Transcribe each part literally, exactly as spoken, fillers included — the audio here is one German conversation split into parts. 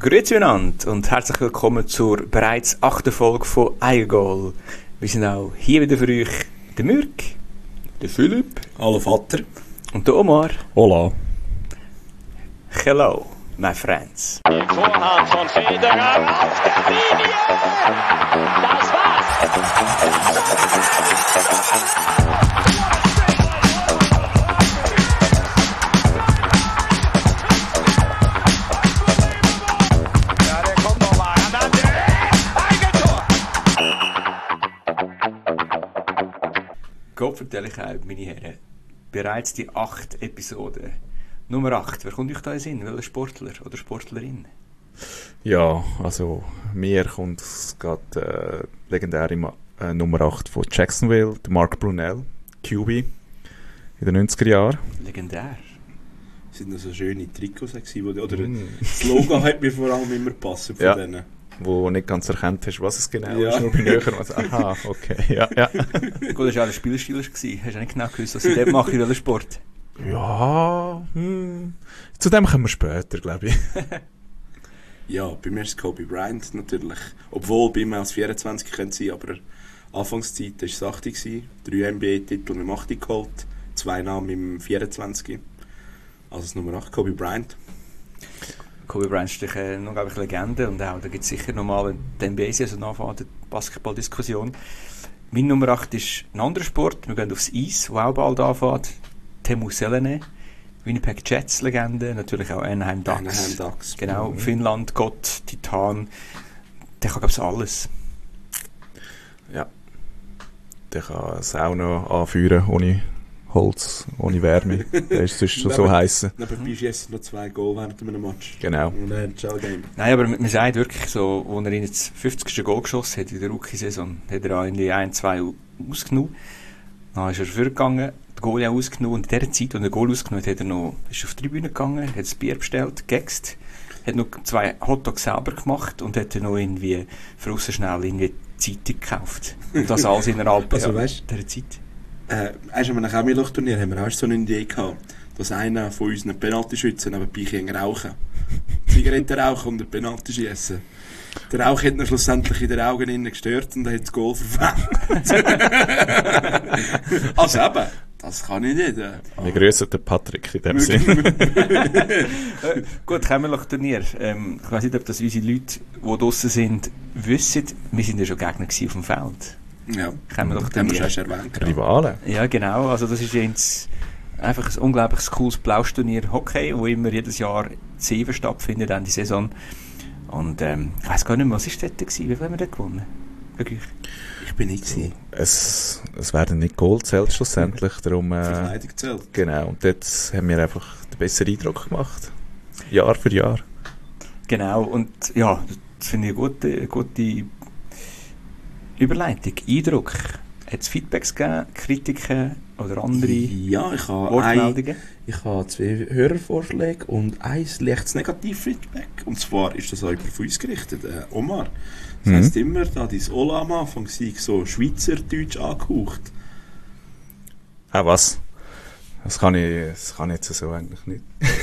Grüezi miteinander und herzlich willkommen zur bereits achten Folge von Eigengoal. Wir sind auch hier wieder für euch der Mürk, der Philipp. Hallo Vater. Und der Omar. Hola. Hello, my friends. Vorhand von Federer auf der Linie. Das war's. Ja, der kommt noch mal. Und dann Eigentor. Gott vertelle ich euch, meine Herren, bereits die acht Episoden. Nummer acht, wer kommt euch da in den Sinn? Welcher Sportler oder Sportlerin? Ja, also mir kommt gerade äh, legendäre Ma- äh, Nummer acht von Jacksonville, der Mark Brunell, Q B in den neunziger Jahren. Legendär. Das sind noch so schöne Trikots gewesen, wo- oder Mm. das Logo hat mir vor allem immer gepasst von Ja. denen. Wo nicht ganz erkannt hast, was es genau Ja. ist, nur bei Nähern. Also, aha, okay, ja, ja. Gut, das war auch der Spielstil. Hast du auch nicht genau gewusst, was ich dort mache, in welchem Sport? Ja, hm. Zu dem kommen wir später, glaube ich. Ja, bei mir ist es Kobe Bryant natürlich. Obwohl bei mir als vierundzwanzig könnte sein, aber Anfangszeit war es achtzig gewesen. Drei N B A-Titel mit dem achtzig geholt, zwei Namen im vierundzwanzig. Also das Nummer acht, Kobe Bryant. Kobe Bryant ist eine unglaubliche Legende und auch, da gibt es sicher nochmal, wenn die N B A-Saison anfängt, eine Basketball-Diskussion. Mein Nummer acht ist ein anderer Sport. Wir gehen aufs Eis, wo auch bald anfängt. Teemu Selänne, Winnipeg Jets-Legende, natürlich auch Anaheim Ducks. Anaheim Ducks. Genau, Mhm. Finnland, Gott, Titan. Der kann, glaube ich, alles. Ja. Der kann es auch noch anführen, ohne Holz, ohne Wärme. Der ist sonst schon so heiß. Nebenbei schießt noch zwei Goal während einem Match. Genau. Und ein Shell-Game. Nein, aber man sagt wirklich so, als er ihn jetzt fünfzigsten Goal geschossen hat in der Rookie-Saison, hat er auch irgendwie ein, zwei ausgenommen. Dann ist er vorgegangen, den Goal auch ausgenommen und in der Zeit, als er den Goal ausgenommen hat, hat er noch, ist auf die Tribüne gegangen, hat das Bier bestellt, gegext, hat noch zwei Hotdogs selber gemacht und hat dann noch irgendwie für aussen schnell irgendwie Zeitung gekauft. Und das alles innerhalb Also, ja, weißt- dieser Zeit. Äh, weißt du, an einem Chemie-Turnier haben wir auch so eine Idee gehabt, dass einer von unseren Penaltyschützen nebenbei ging rauchen. Zigaretten rauchen und eine Penalty schiessen. Der Rauch hat ihn schlussendlich in den Augen innen gestört und er hat das Goal verfehlt. Also eben, das kann ich nicht. Äh. Wir grüßen den Patrick in dem Sinn. Äh, gut, Kämmerloch-Turnier. Ähm, ich weiss nicht, ob das unsere Leute, die draussen sind, wissen. Wir sind ja schon Gegner gewesen auf dem Feld. Ja, haben wir Kämmerloch-Turnier. schon erwähnt. Rivalen. Ja, genau. Also das ist jetzt einfach ein unglaublich cooles Plauschturnier Hockey, wo immer jedes Jahr sieben stattfindet, Ende Saison. Und ähm, ich weiss gar nicht mehr, was ist dort gewesen? Wie viel haben wir dort gewonnen? Wirklich? Ich bin nicht gewesen. Es, es werden nicht Goal zählt schlussendlich, darum... Äh, Verkleidung zählt. genau, und dort haben wir einfach den besseren Eindruck gemacht. Jahr für Jahr. Genau. Und ja, das finde ich eine gute, eine gute Überleitung. Eindruck. Hat es Feedbacks gegeben, Kritiken oder andere Ja, ich habe ein, Wortmeldungen? ich habe zwei Hörervorschläge und ein leichtes Negativfeedback. Und zwar ist das auch jemand von uns gerichtet, äh, Omar. Das Mhm. heisst immer, da dein Ola am Anfang sei so Schweizerdeutsch angehaucht. Ah, was? Das kann ich, das kann ich jetzt so eigentlich nicht.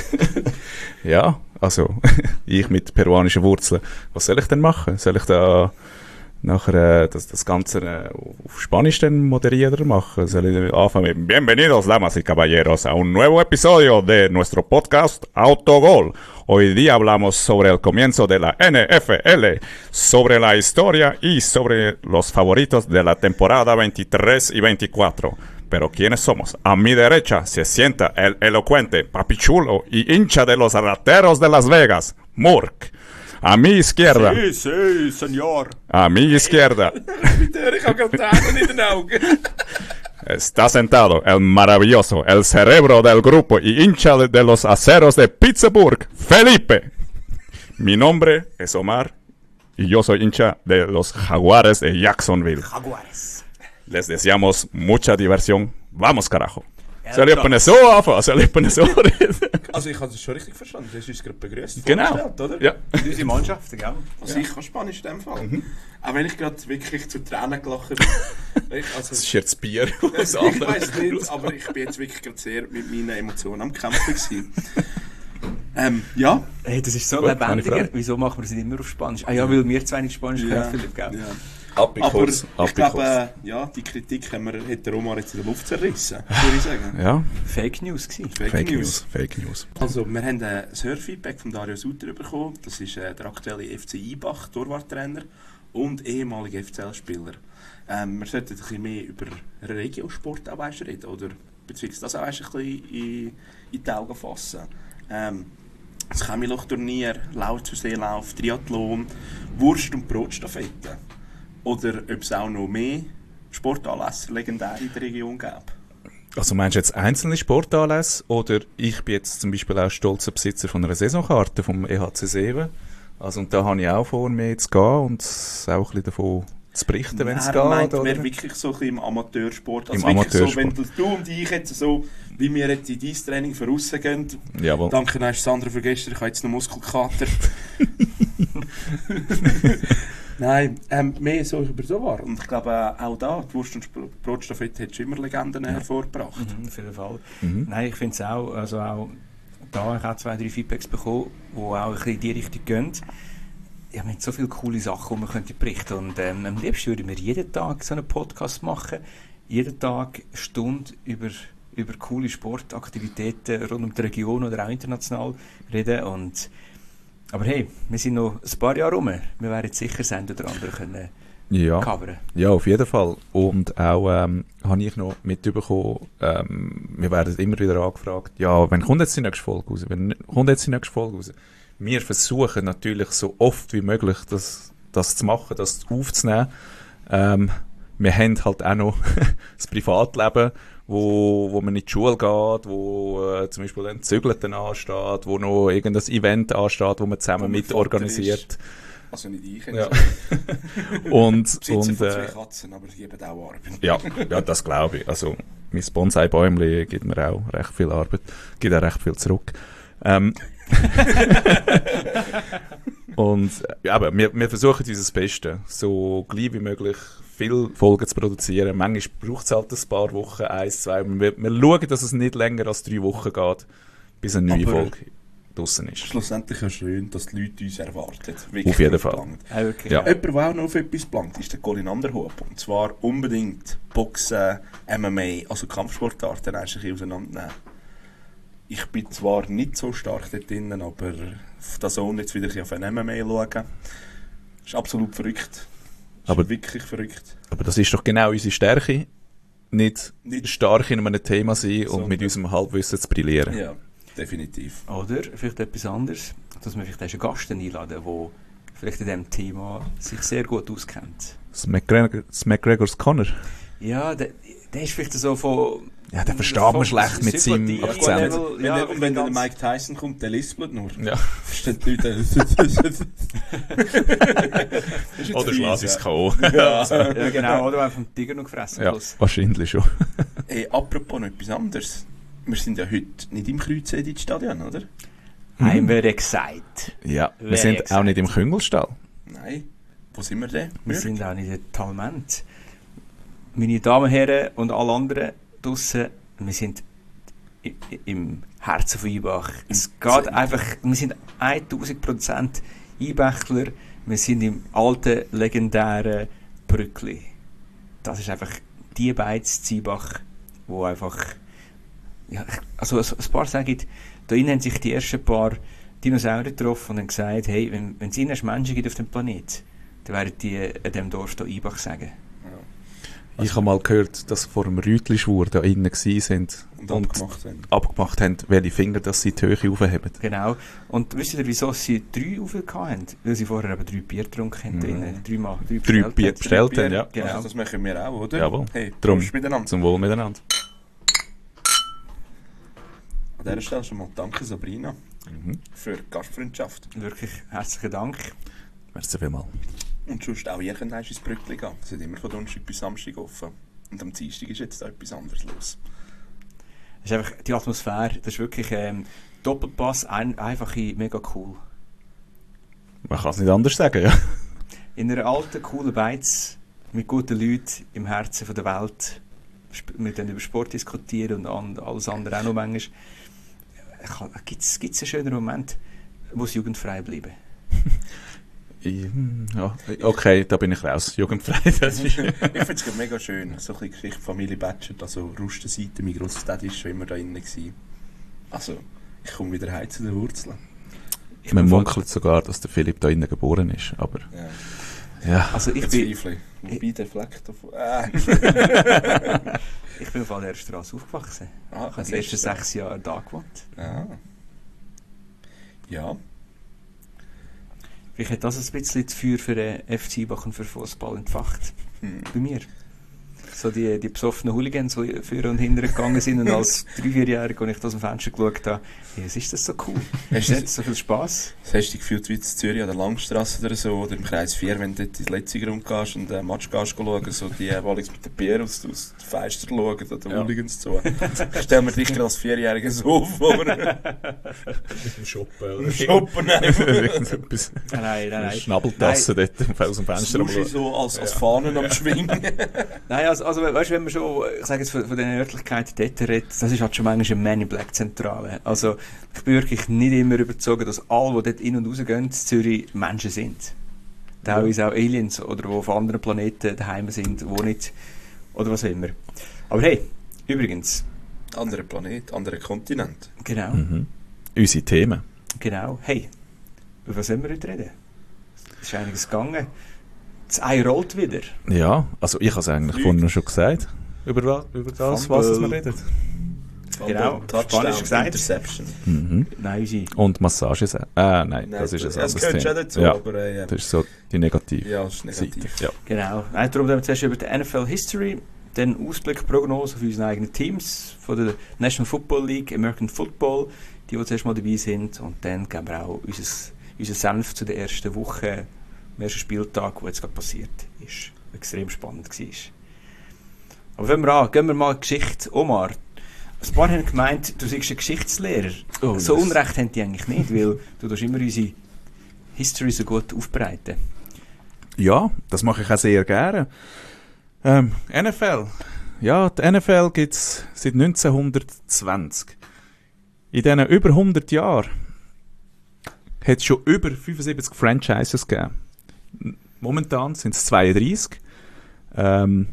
Ja, also, ich mit peruanischen Wurzeln. Was soll ich denn machen? Soll ich da nachher äh, das, das Ganze äh, auf Spanisch dann moderieren machen? Soll ich anfangen mit Bienvenidos, damas y caballeros, a un nuevo episodio de nuestro podcast Autogol. Hoy día hablamos sobre el comienzo de la N F L, sobre la historia y sobre los favoritos de la temporada veintitrés y veinticuatro. Pero ¿quiénes somos? A mi derecha se sienta el elocuente, papichulo y hincha de los rateros de Las Vegas, Murk. A mi izquierda, Sí, sí, señor. a mi izquierda, Bitte, ich habe gerade Tränen in den Augen. está sentado el maravilloso, el cerebro del grupo y hincha de, de los aceros de Pittsburgh, Felipe. Mi nombre es Omar y yo soy hincha de los Jaguares de Jacksonville. Jaguares. Les deseamos mucha diversión. Vamos, carajo. Soll ich jemanden so anfangen? Soll ich jemanden so reden? Also ich habe das schon richtig verstanden. Du hast uns gerade begrüßt. Genau. vorgestellt, oder? Ja. Unsere Mannschaft, gell? Also ich kann Spanisch in dem Fall. Auch wenn ich gerade wirklich zu Tränen gelacht bin. Ich, also, Das ist jetzt das Bier. ich weiß nicht, aber ich bin jetzt wirklich gerade sehr mit meinen Emotionen am Kämpfen gewesen. Ähm, ja. Hey, das ist so Gut, lebendiger. keine Frage. Wieso machen wir es nicht immer auf Spanisch? Ah ja, weil wir zwei nicht Spanisch können, Philipp, gell? ja. Abikurs. Aber ich Abikurs. glaube, äh, ja, die Kritik haben wir, hat der Omar jetzt in der Luft zerrissen, würde ich sagen. Ja, Fake News gewesen. Fake, Fake News. News. Fake News. Also, wir haben äh, ein Hörfeedback von Dario Sutter bekommen. Das ist äh, der aktuelle F C Ibach, Torwarttrainer und ehemaliger F C L-Spieler. Ähm, wir sollten ein bisschen mehr über Regiosport auch weißt, reden, oder beziehungsweise das auch weißt, ein bisschen in, in die Augen fassen. Ähm, das Chemiloch-Turnier, Lauf zu Seelauf, Triathlon, Wurst- und Brotstaffette. Oder ob es auch noch mehr Sportanlässe legendär in der Region gäbe. Also meinst du jetzt einzelne Sportanlässe oder ich bin jetzt zum Beispiel auch stolzer Besitzer von einer Saisonkarte vom E H C sieben. Also und da habe ich auch vor, mir zu gehen und auch ein bisschen davon zu berichten, wenn es geht. Er meint, oder? wir wirklich so ein bisschen im Amateursport. Also Im wirklich Amateursport. so, wenn du und ich jetzt so, wie wir jetzt in dein Training vorausgehen. Jawohl. Danke, nein, Sandra, für gestern. Ich habe jetzt noch Muskelkater. Nein, ähm, mehr so über so war. Und ich glaube, äh, auch da, die Wurst- und Sp- Brotstaffette hat schon immer Legenden ja. hervorgebracht. Mhm, auf jeden Fall. Mhm. Nein, ich finde es auch, also auch da habe ich auch zwei, drei Feedbacks bekommen, die auch ein bisschen in die Richtung gehen. Ja, wir haben so viele coole Sachen, die man könnte berichten. Und ähm, am liebsten würden wir jeden Tag so einen Podcast machen. Jeden Tag eine Stunde über, über coole Sportaktivitäten rund um die Region oder auch international reden. Und, aber hey, wir sind noch ein paar Jahre rum. Wir werden sicher das eine oder andere können Ja. covern. Ja, auf jeden Fall. Und auch ähm, habe ich noch mitbekommen, ähm, wir werden immer wieder angefragt, ja, wann kommt jetzt die nächste Folge raus? Wann kommt jetzt die nächste Folge raus? Wir versuchen natürlich so oft wie möglich, das, das zu machen, das aufzunehmen. Ähm, wir haben halt auch noch das Privatleben, wo, wo man in die Schule geht, wo äh, zum Beispiel ein Zügelten ansteht, wo noch irgendein Event ansteht, wo man zusammen Wo man mit Vater organisiert. ist. Also nicht ich. Ja. und Besitzer und von zwei äh, Katzen, aber sie geben auch Arbeit. ja, ja, das glaube ich. Also, mein Bonsai-Bäumchen gibt mir auch recht viel Arbeit, gibt auch recht viel zurück. Ähm, und ja, aber wir, wir versuchen unser Bestes, so gleich wie möglich viele Folgen zu produzieren. Manchmal braucht es halt ein paar Wochen, eins, zwei. Wir, wir schauen, dass es nicht länger als drei Wochen geht, bis eine neue Aber Folge draussen ist. Schlussendlich ist es schön, dass die Leute uns erwarten. Wirklich Auf jeden drauf Fall. gelangt. Ja, wirklich. Ja. Jemand, der auch noch auf etwas plant, ist der Colin Anderhoop. Und zwar unbedingt Boxen, M M A, also Kampfsportarten ein bisschen auseinandernehmen. Ich bin zwar nicht so stark dort drin, aber auf das auch jetzt wieder auf ein M M A schauen. Das ist absolut verrückt. Das Aber- ist wirklich verrückt. Aber das ist doch genau unsere Stärke, nicht, Nicht- stark in einem Thema sein und Sondern- mit unserem Halbwissen zu brillieren. Ja, definitiv. Oder vielleicht etwas anderes, dass wir vielleicht einen Gast einladen, der vielleicht in diesem Thema sich sehr gut auskennt. Das McGregor, das McGregor's Connor. Ja, der, der ist vielleicht so von... Ja, den versteht man von schlecht mit seinem Sympathie- Akzent. Level, Wenn, ja, der, und wenn dann ganz- der Mike Tyson kommt, der lispelt nur. Ja. Verstehen die Leute. Oder schlägt es K O. Ja, genau, oder einfach vom Tiger noch gefressen. Ja, Plus. wahrscheinlich schon. Hey, apropos noch etwas anderes. Wir sind ja heute nicht im Kreuzedit-Stadion, oder? I'm very excited. Ja, wir Very sind auch excited. nicht im Küngelstall. Nein. Wo sind wir denn? Wir Jörg? sind auch nicht in Talment. Meine Damen und Herren und alle anderen draussen, wir sind i- i- im Herzen von Ibach. Es geht Zentrum. einfach, wir sind tausend Prozent Ibächler. Wir sind im alten, legendären Brückli. Das ist einfach die beiden Ibach, wo einfach, ja, also ein paar sagen, da innen haben sich die ersten paar Dinosaurier getroffen und haben gesagt, hey, wenn, wenn es ihnen Menschen gibt auf dem Planet, dann werden die an diesem Dorf hier Ibach sagen. Ich habe mal gehört, dass vor dem Rütli-Schwur da innen gsi sind Und und abgemacht haben. abgemacht haben, welche Finger dass sie die Höhe aufheben. Genau. Und wisst ihr, wieso sie drei aufgehört haben? Weil sie vorher eben drei Bier getrunken haben. Mhm. drinnen. Drei Mal. Drei, Drei bestellt Bier haben. bestellt Bier, haben, ja. Genau. Also das machen wir auch, oder? Jawohl. Hey, Drum. Prost miteinander. Zum Wohl miteinander. An dieser Stelle schon mal danke, Sabrina, Mhm. für die Gastfreundschaft. Wirklich herzlichen Dank. Merci vielmals. Und sonst auch ihr könnt einmal ins Brückli gehen. Es ist immer von Donnerstag bis Samstag offen. Und am Dienstag ist jetzt da etwas anderes los. Das ist einfach die Atmosphäre. Das ist wirklich ähm, Doppelpass, ein, einfach mega cool. Man kann es nicht anders sagen, ja. In einer alten, coolen Beiz mit guten Leuten im Herzen von der Welt. Sp- Wir dann über Sport diskutieren und an, alles andere auch noch manchmal. Gibt es einen schönen Moment, wo es jugendfrei bleiben? Ja, okay, da bin ich raus. Jugendfrei, das ist... Ich finde es mega schön. So ein bisschen Geschichte Familie Batschert, also Rustenseite, mein Grossdad war schon immer da drin gewesen. Also, ich komme wieder heim zu den Wurzeln. Man munkelt sogar, dass der Philipp da innen geboren ist, aber... Ja. Ja. Also ich bin... Wobei der Fleck davon... Äh. Ich bin auf der Straße aufgewachsen. Ah, ich habe die ersten sechs Jahre da gewohnt. Ah. Ja. Vielleicht hat das ein bisschen das Feuer für den F C Bach und für Fußball entfacht. Hm. Bei mir. So die, die besoffenen Hooligans, die vorne und hinten gegangen sind und als drei-, vierjähriger, als ich aus dem Fenster geschaut habe, hey, was ist das so cool? Hast du so viel Spass? Das hast du dich gefühlt wie in Zürich an der Langstrasse oder so, oder im Kreis vier, wenn du dort ins letzte Raum gehst und einen Match gehst schauen, so die, die mit den Bier aus, aus den Fenstern schauen, oder den ja. Hooligans zu. Ich stelle mir dich gerade als Vierjähriger so vor. Mit dem Shoppen, oder? Shoppen, nein. Nein, nein, nein. Schnabeltasse dort aus dem Fenster. Das so als, als Fahnen ja. am Schwingen. Nein, also, also weißt du, wenn man schon, ich sage jetzt von, von den Örtlichkeiten dort redet, das ist halt schon manchmal eine Man in Black Zentrale. Also, ich bin wirklich nicht immer überzeugt, dass alle, die dort in- und rausgehen, in Zürich Menschen sind. Teilweise ja. auch Aliens, oder die auf anderen Planeten daheim sind, wo nicht, oder was auch immer. Aber hey, übrigens. Andere Planet, andere Kontinent. Genau. Mhm. Unsere Themen. Genau. Hey, über was sollen wir heute reden? Es ist einiges gegangen. Das Ei rollt wieder. Ja, also ich habe es eigentlich vorhin noch schon gesagt. Über, über das, Fumble. was wir reden. Genau, Spanisch gesagt. Interception. Mhm. Nein, unsere. Und Massages. Ah, nein, Nein, das ist ein das anderes gehört Thema. schon dazu, ja, aber äh, ja. das ist so die negative Ja, das ist negativ. Seite. Ja. Genau. Nein, darum reden wir zuerst über die N F L History, dann Ausblick, Prognose für unsere eigenen Teams, von der National Football League, American Football, die, die zuerst mal dabei sind, und dann geben wir auch unser, unser Senf zu der ersten Woche, dem ersten Spieltag, der jetzt gerade passiert ist. Extrem spannend war. Aber fangen wir an, gehen wir mal in die Geschichte. Omar, ein paar haben gemeint, du seist ein Geschichtslehrer. Oh, so yes. Unrecht haben die eigentlich nicht, weil du tust immer unsere History so gut aufbereiten. Ja, das mache ich auch sehr gerne. Ähm, N F L. Ja, die N F L gibt es seit neunzehnhundertzwanzig. In diesen über hundert Jahren hat es schon über fünfundsiebzig Franchises gegeben. Momentan sind es zweiunddreißig. Ähm,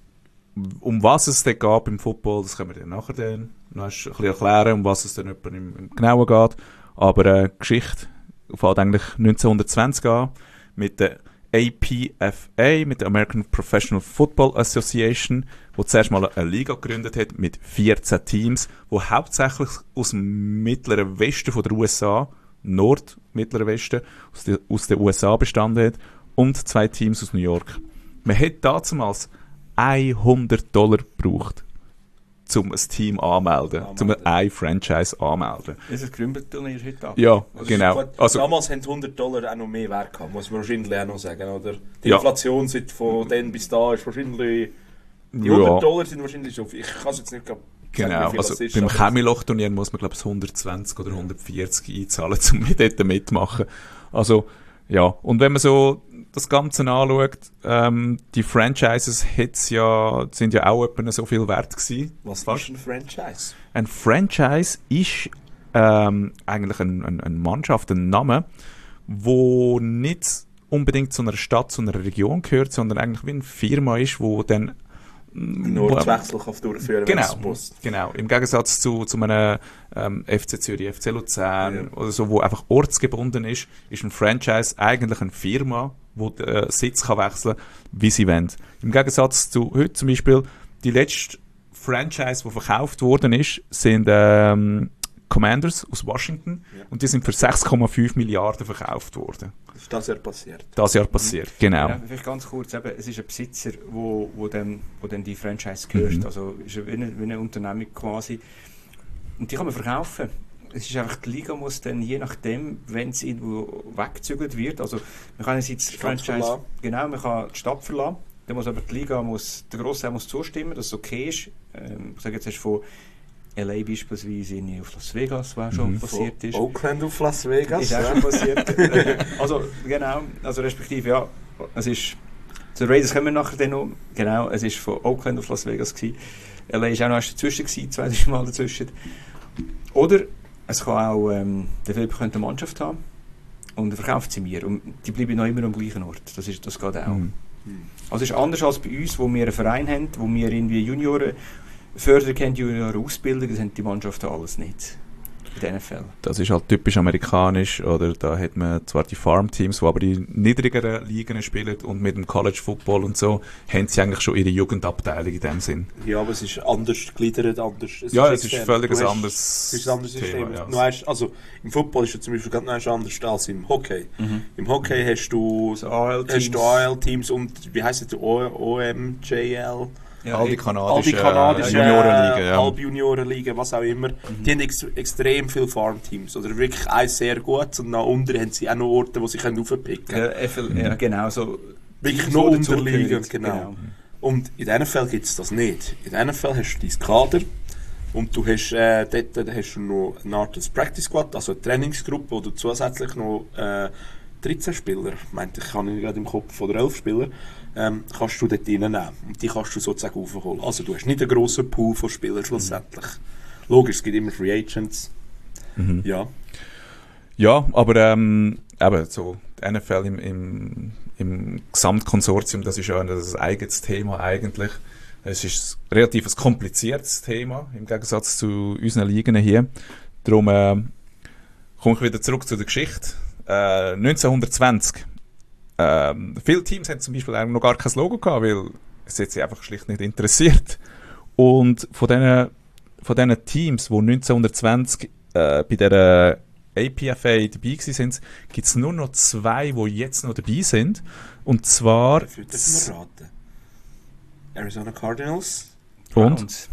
um was es dann geht im Football, das können wir dann nachher dann noch ein bisschen erklären, um was es dann im, im Genauen geht. Aber äh, die Geschichte fängt eigentlich neunzehnhundertzwanzig an mit der A P F A, mit der American Professional Football Association, die zuerst mal eine Liga gegründet hat mit vierzehn Teams, die hauptsächlich aus dem mittleren Westen von der U S A, Nord, mittleren Westen, aus, der, aus den U S A bestanden hat, und zwei Teams aus New York. Man hat damals hundert Dollar gebraucht, um ein Team anzumelden, um ein Franchise anzumelden. Das ist ein Gründerturnier heute Abend. Ja, Also genau. Also, damals haben hundert Dollar auch noch mehr Wert gehabt, muss man wahrscheinlich auch noch sagen, oder? Die ja. Inflation seit von dann bis da ist wahrscheinlich... Die ja. hundert Dollar sind wahrscheinlich schon... Ich kann es jetzt nicht... Genau, sagen, also ist, beim Chemiloch-Turnier muss man glaube ich hundertzwanzig oder hundertvierzig einzahlen, um dort mitmachen. Also, ja, und wenn man so das Ganze anschaut, ähm, die Franchises hat's ja, sind ja auch etwa so viel wert gewesen. Was Fast. ist ein Franchise? Ein Franchise ist ähm, eigentlich ein, ein, eine Mannschaft, ein Name, wo nicht unbedingt zu einer Stadt, zu einer Region gehört, sondern eigentlich wie eine Firma ist, wo dann Nur das Wechsel kann durchführen, genau, wenn es muss. Genau, im Gegensatz zu, zu einem ähm, F C Zürich, F C Luzern Ja. oder so, wo einfach ortsgebunden ist, ist ein Franchise eigentlich eine Firma, die den äh, Sitz kann wechseln kann, wie sie wollen. Im Gegensatz zu heute zum Beispiel, die letzte Franchise, die verkauft worden ist, sind ähm, Commanders aus Washington, ja. Und die sind für sechs Komma fünf Milliarden verkauft worden. Das ist das Jahr passiert. Das Jahr passiert, mhm. Genau. Ja, vielleicht ganz kurz, eben, es ist ein Besitzer, wo, wo, dem, wo dem die Franchise gehört, mhm. Also ist wie eine, wie eine Unternehmung quasi. Und die kann man verkaufen. Es ist einfach, die Liga muss dann, je nachdem, wenn es irgendwo weggezügelt wird, also man kann jetzt die Franchise, verlassen. Genau, man kann die Stadt verlassen, dann muss aber die Liga, muss, der Grosse muss zustimmen, dass es okay ist. Ähm, ich sage jetzt erst von L A beispielsweise in auf Las Vegas, was schon mhm. passiert ist. Oakland auf Las Vegas. Ist auch schon passiert. Also, genau, also respektive, ja, es ist, zu Raiders kommen wir nachher dann noch, genau, es ist von Oakland auf Las Vegas gewesen. L A ist auch noch erst dazwischen gewesen, zwei, drei Mal dazwischen. Oder, Es kann auch, ähm, der Philipp könnte eine Mannschaft haben und er verkauft sie mir und die bleiben noch immer am gleichen Ort. Das, ist, das geht auch. Mhm. Also es ist anders als bei uns, wo wir einen Verein haben, wo wir irgendwie Junioren fördern können, Junioren ausbilden, das haben die Mannschaften alles nicht. In diesen Fällen. Das ist halt typisch amerikanisch, oder? Da hat man zwar die Farmteams, die aber die niedrigeren Ligen spielen und mit dem College Football und so, haben sie eigentlich schon ihre Jugendabteilung in dem Sinn. Ja, aber es ist anders gegliedert, anders. Es Ja, ist es ist extern. völlig Du ein hast- anderes Es ist ein anderes System. Thema, ja. Du hast, also, im Football ist es zum Beispiel ganz anders als im Hockey. Mhm. Im Hockey hast du So A L-Teams. hast du A L-Teams und wie heisst es, O M J L? Ja, All die eben. kanadischen, All die kanadischen Juniorenligen, ja. Halbjuniorenligen, was auch immer. Die haben ex extrem viele Farmteams. Oder wirklich eins sehr gut und nach unten haben sie auch noch Orte, wo sie können raufpicken Ja, F L, ja, genau. So, Wirklich so noch dazugehörig, unterliegen, genau. Und in diesen Fällen gibt es das nicht. In diesen Fällen hast du dein Kader und du hast, äh, dort hast du noch eine Art des Practice Squad, also eine Trainingsgruppe, wo du zusätzlich noch äh, dreizehn Spieler, ich meinte, ich habe gerade im Kopf, oder elf Spieler, ähm, kannst du dort reinnehmen. Und die kannst du sozusagen aufholen. Also du hast nicht einen grossen Pool von Spielern schlussendlich. Logisch, es gibt immer Free Agents. Mhm. Ja. Ja, aber ähm, eben so, die N F L im, im, im Gesamtkonsortium, das ist ja ein, das ist ein eigenes Thema eigentlich. Es ist ein relativ ein kompliziertes Thema, im Gegensatz zu unseren Ligen hier. Darum äh, komme ich wieder zurück zu der Geschichte. Äh, neunzehnhundertzwanzig. Äh, viele Teams haben zum Beispiel noch gar kein Logo gehabt, weil es hat sie einfach schlicht nicht interessiert. Und von diesen von diesen Teams, die neunzehnhundertzwanzig äh, bei dieser A P F A dabei waren, gibt es nur noch zwei, die jetzt noch dabei sind. Und zwar... Dafür dürfen wir raten. Arizona Cardinals. Und? Und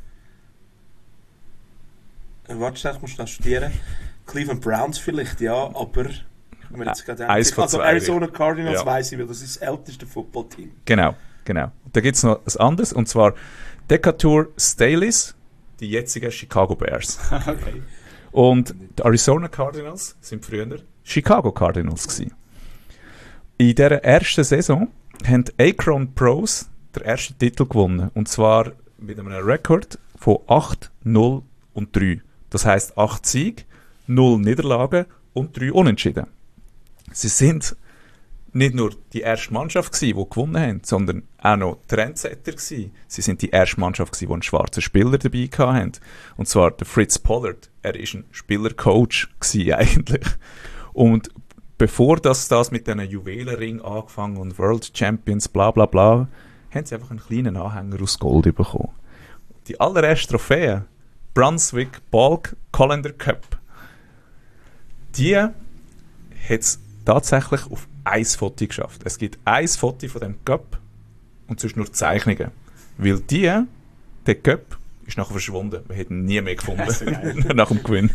Äh, warte, ich muss schnell studieren. Cleveland Browns vielleicht, ja, aber... wenn wir jetzt gerade Eins von also zwei. Arizona Cardinals Ja. weiss ich, weil das ist das älteste Footballteam. Genau, genau. Da gibt es noch etwas anderes, und zwar Decatur Staleys, die jetzigen Chicago Bears. okay. Und die Arizona Cardinals sind früher Chicago Cardinals gewesen. In dieser ersten Saison haben die Akron Pros den ersten Titel gewonnen. Und zwar mit einem Rekord von acht, null und drei. Das heisst acht Siege, null Niederlagen und drei Unentschieden. Sie sind nicht nur die erste Mannschaft gewesen, die gewonnen haben, sondern auch noch Trendsetter gewesen. Sie sind die erste Mannschaft gewesen, die einen schwarzen Spieler dabei hatten. Und zwar der Fritz Pollard. Er war ein Spielercoach gewesen eigentlich. Und bevor das, das mit diesen Juwelenring angefangen und World Champions, bla bla bla, haben sie einfach einen kleinen Anhänger aus Gold bekommen. Die allererste Trophäe, Brunswick Bulk Colander Cup, die hat es tatsächlich auf ein Foto geschafft. Es gibt ein Foto von dem Cup und sonst nur Zeichnungen. Weil die, der Cup, ist nachher verschwunden. Wir hätten ihn nie mehr gefunden nach dem Gewinn.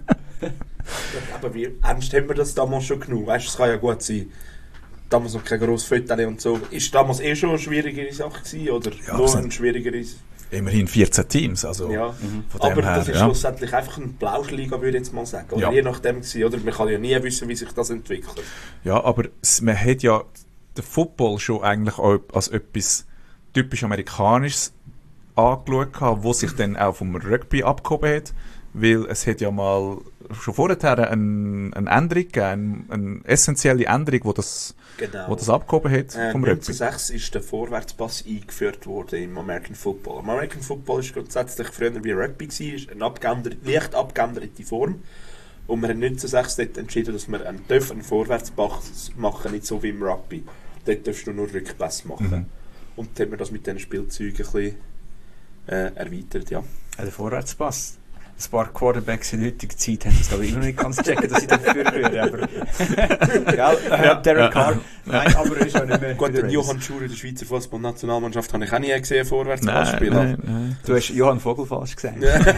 Aber wie ernst haben wir das damals schon genug? Weißt du, es kann ja gut sein. Damals noch kein grosses Foto und so. Ist damals eh schon eine schwierigere Sache gewesen, oder Ja, noch es ein schwierigeres? Immerhin vierzehn Teams. Also Ja. von dem Aber her, das ist ja. schlussendlich einfach eine Blauschliga, würde ich jetzt mal sagen. Oder Ja. je nachdem gewesen, oder? Man kann ja nie wissen, wie sich das entwickelt. Ja, aber es- man hat ja den Football schon eigentlich auch als etwas typisch Amerikanisches angeschaut, gehabt, wo sich dann auch vom Rugby abgehoben hat. Weil es hat ja mal schon vorher eine, eine Änderung gegeben, eine, eine essentielle Änderung, die das, Genau. wo das abgehoben hat Äh, vom Rugby. neunzehnhundertsechs ist der Vorwärtspass eingeführt worden im American Football. Im American Football ist grundsätzlich früher wie Rugby gewesen, eine abgeänderte, leicht abgeänderte Form. Und wir haben neunzehnhundertsechs dort entschieden, dass wir einen, dürfen einen Vorwärtspass machen, nicht so wie im Rugby. Dort darfst du nur Rückpass machen. Mhm. Und dann haben wir das mit diesen Spielzeugen ein bisschen äh, erweitert, ja. Ja, der Vorwärtspass. Ein paar Quarterbacks in der heutigen Zeit haben das glaube ich immer noch nicht ganz checken, dass sie das führen würden. Aber ja, äh, Ja, Derek ja. Carr, nein, aber er ist auch nicht mehr Gut, bei den den Raiders. Johann Schur in der Schweizer Fußballnationalmannschaft habe ich auch nie gesehen, Vorwärtspass Nein, spielen. nein, nein. Du hast Johann Vogel falsch gesagt.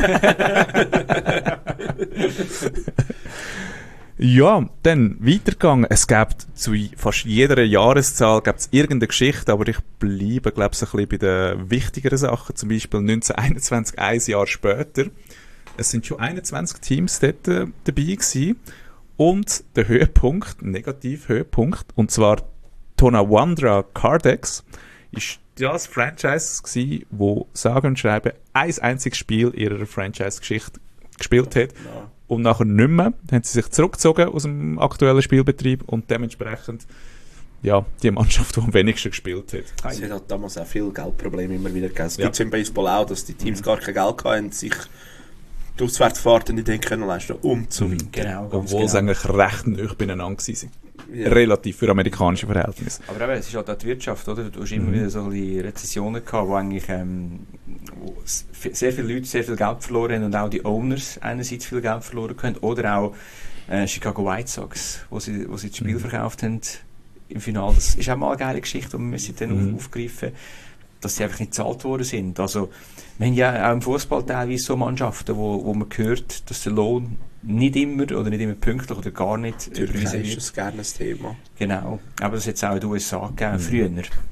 Ja, dann weitergegangen. Es gibt zu fast jeder Jahreszahl gibt's irgendeine Geschichte, aber ich bleibe, glaube ich, ein bisschen bei den wichtigeren Sachen. Zum Beispiel neunzehnhunderteinundzwanzig, ein Jahr später. Es sind schon einundzwanzig Teams dort äh, dabei gewesen. Und der Höhepunkt, Negativ-Höhepunkt, und zwar Tonawandra Cardex, ist das Franchise gewesen, wo sage und schreibe ein einziges Spiel ihrer Franchise-Geschichte gespielt hat. Ja. und nachher nicht mehr. Dann haben sie sich zurückgezogen aus dem aktuellen Spielbetrieb und dementsprechend ja, die Mannschaft, die am wenigsten gespielt hat. Es hat halt damals auch viele Geldprobleme immer wieder gegeben. Es Ja. gibt es im Baseball auch, dass die Teams gar kein Geld hatten, sich die Auswärtsfahrten nicht können leisten, um zu gewinnen. Genau, ganz Obwohl sie genau. eigentlich recht nah beieinander waren. Ja. Relativ für amerikanische Verhältnisse. Aber eben, es ist halt auch die Wirtschaft, oder? Du hast immer Mhm. wieder so ein bisschen Rezessionen gehabt, wo eigentlich ähm, wo s- f- sehr viele Leute sehr viel Geld verloren haben und auch die Owners einerseits viel Geld verloren können. Oder auch äh, Chicago White Sox, wo sie, wo sie das Spiel Mhm. verkauft haben im Finale. Das ist auch mal eine geile Geschichte, und wir müssen dann Mhm. auf, aufgreifen, dass sie einfach nicht gezahlt worden sind. Also, wir haben ja auch im Fußball teilweise so Mannschaften, wo, wo man hört, dass der Lohn nicht immer oder nicht immer pünktlich oder gar nicht Türkei überwiesen ist wird. das gerne ein Thema. Genau. Aber das hat es auch in den U S A gegeben, Mhm. früher.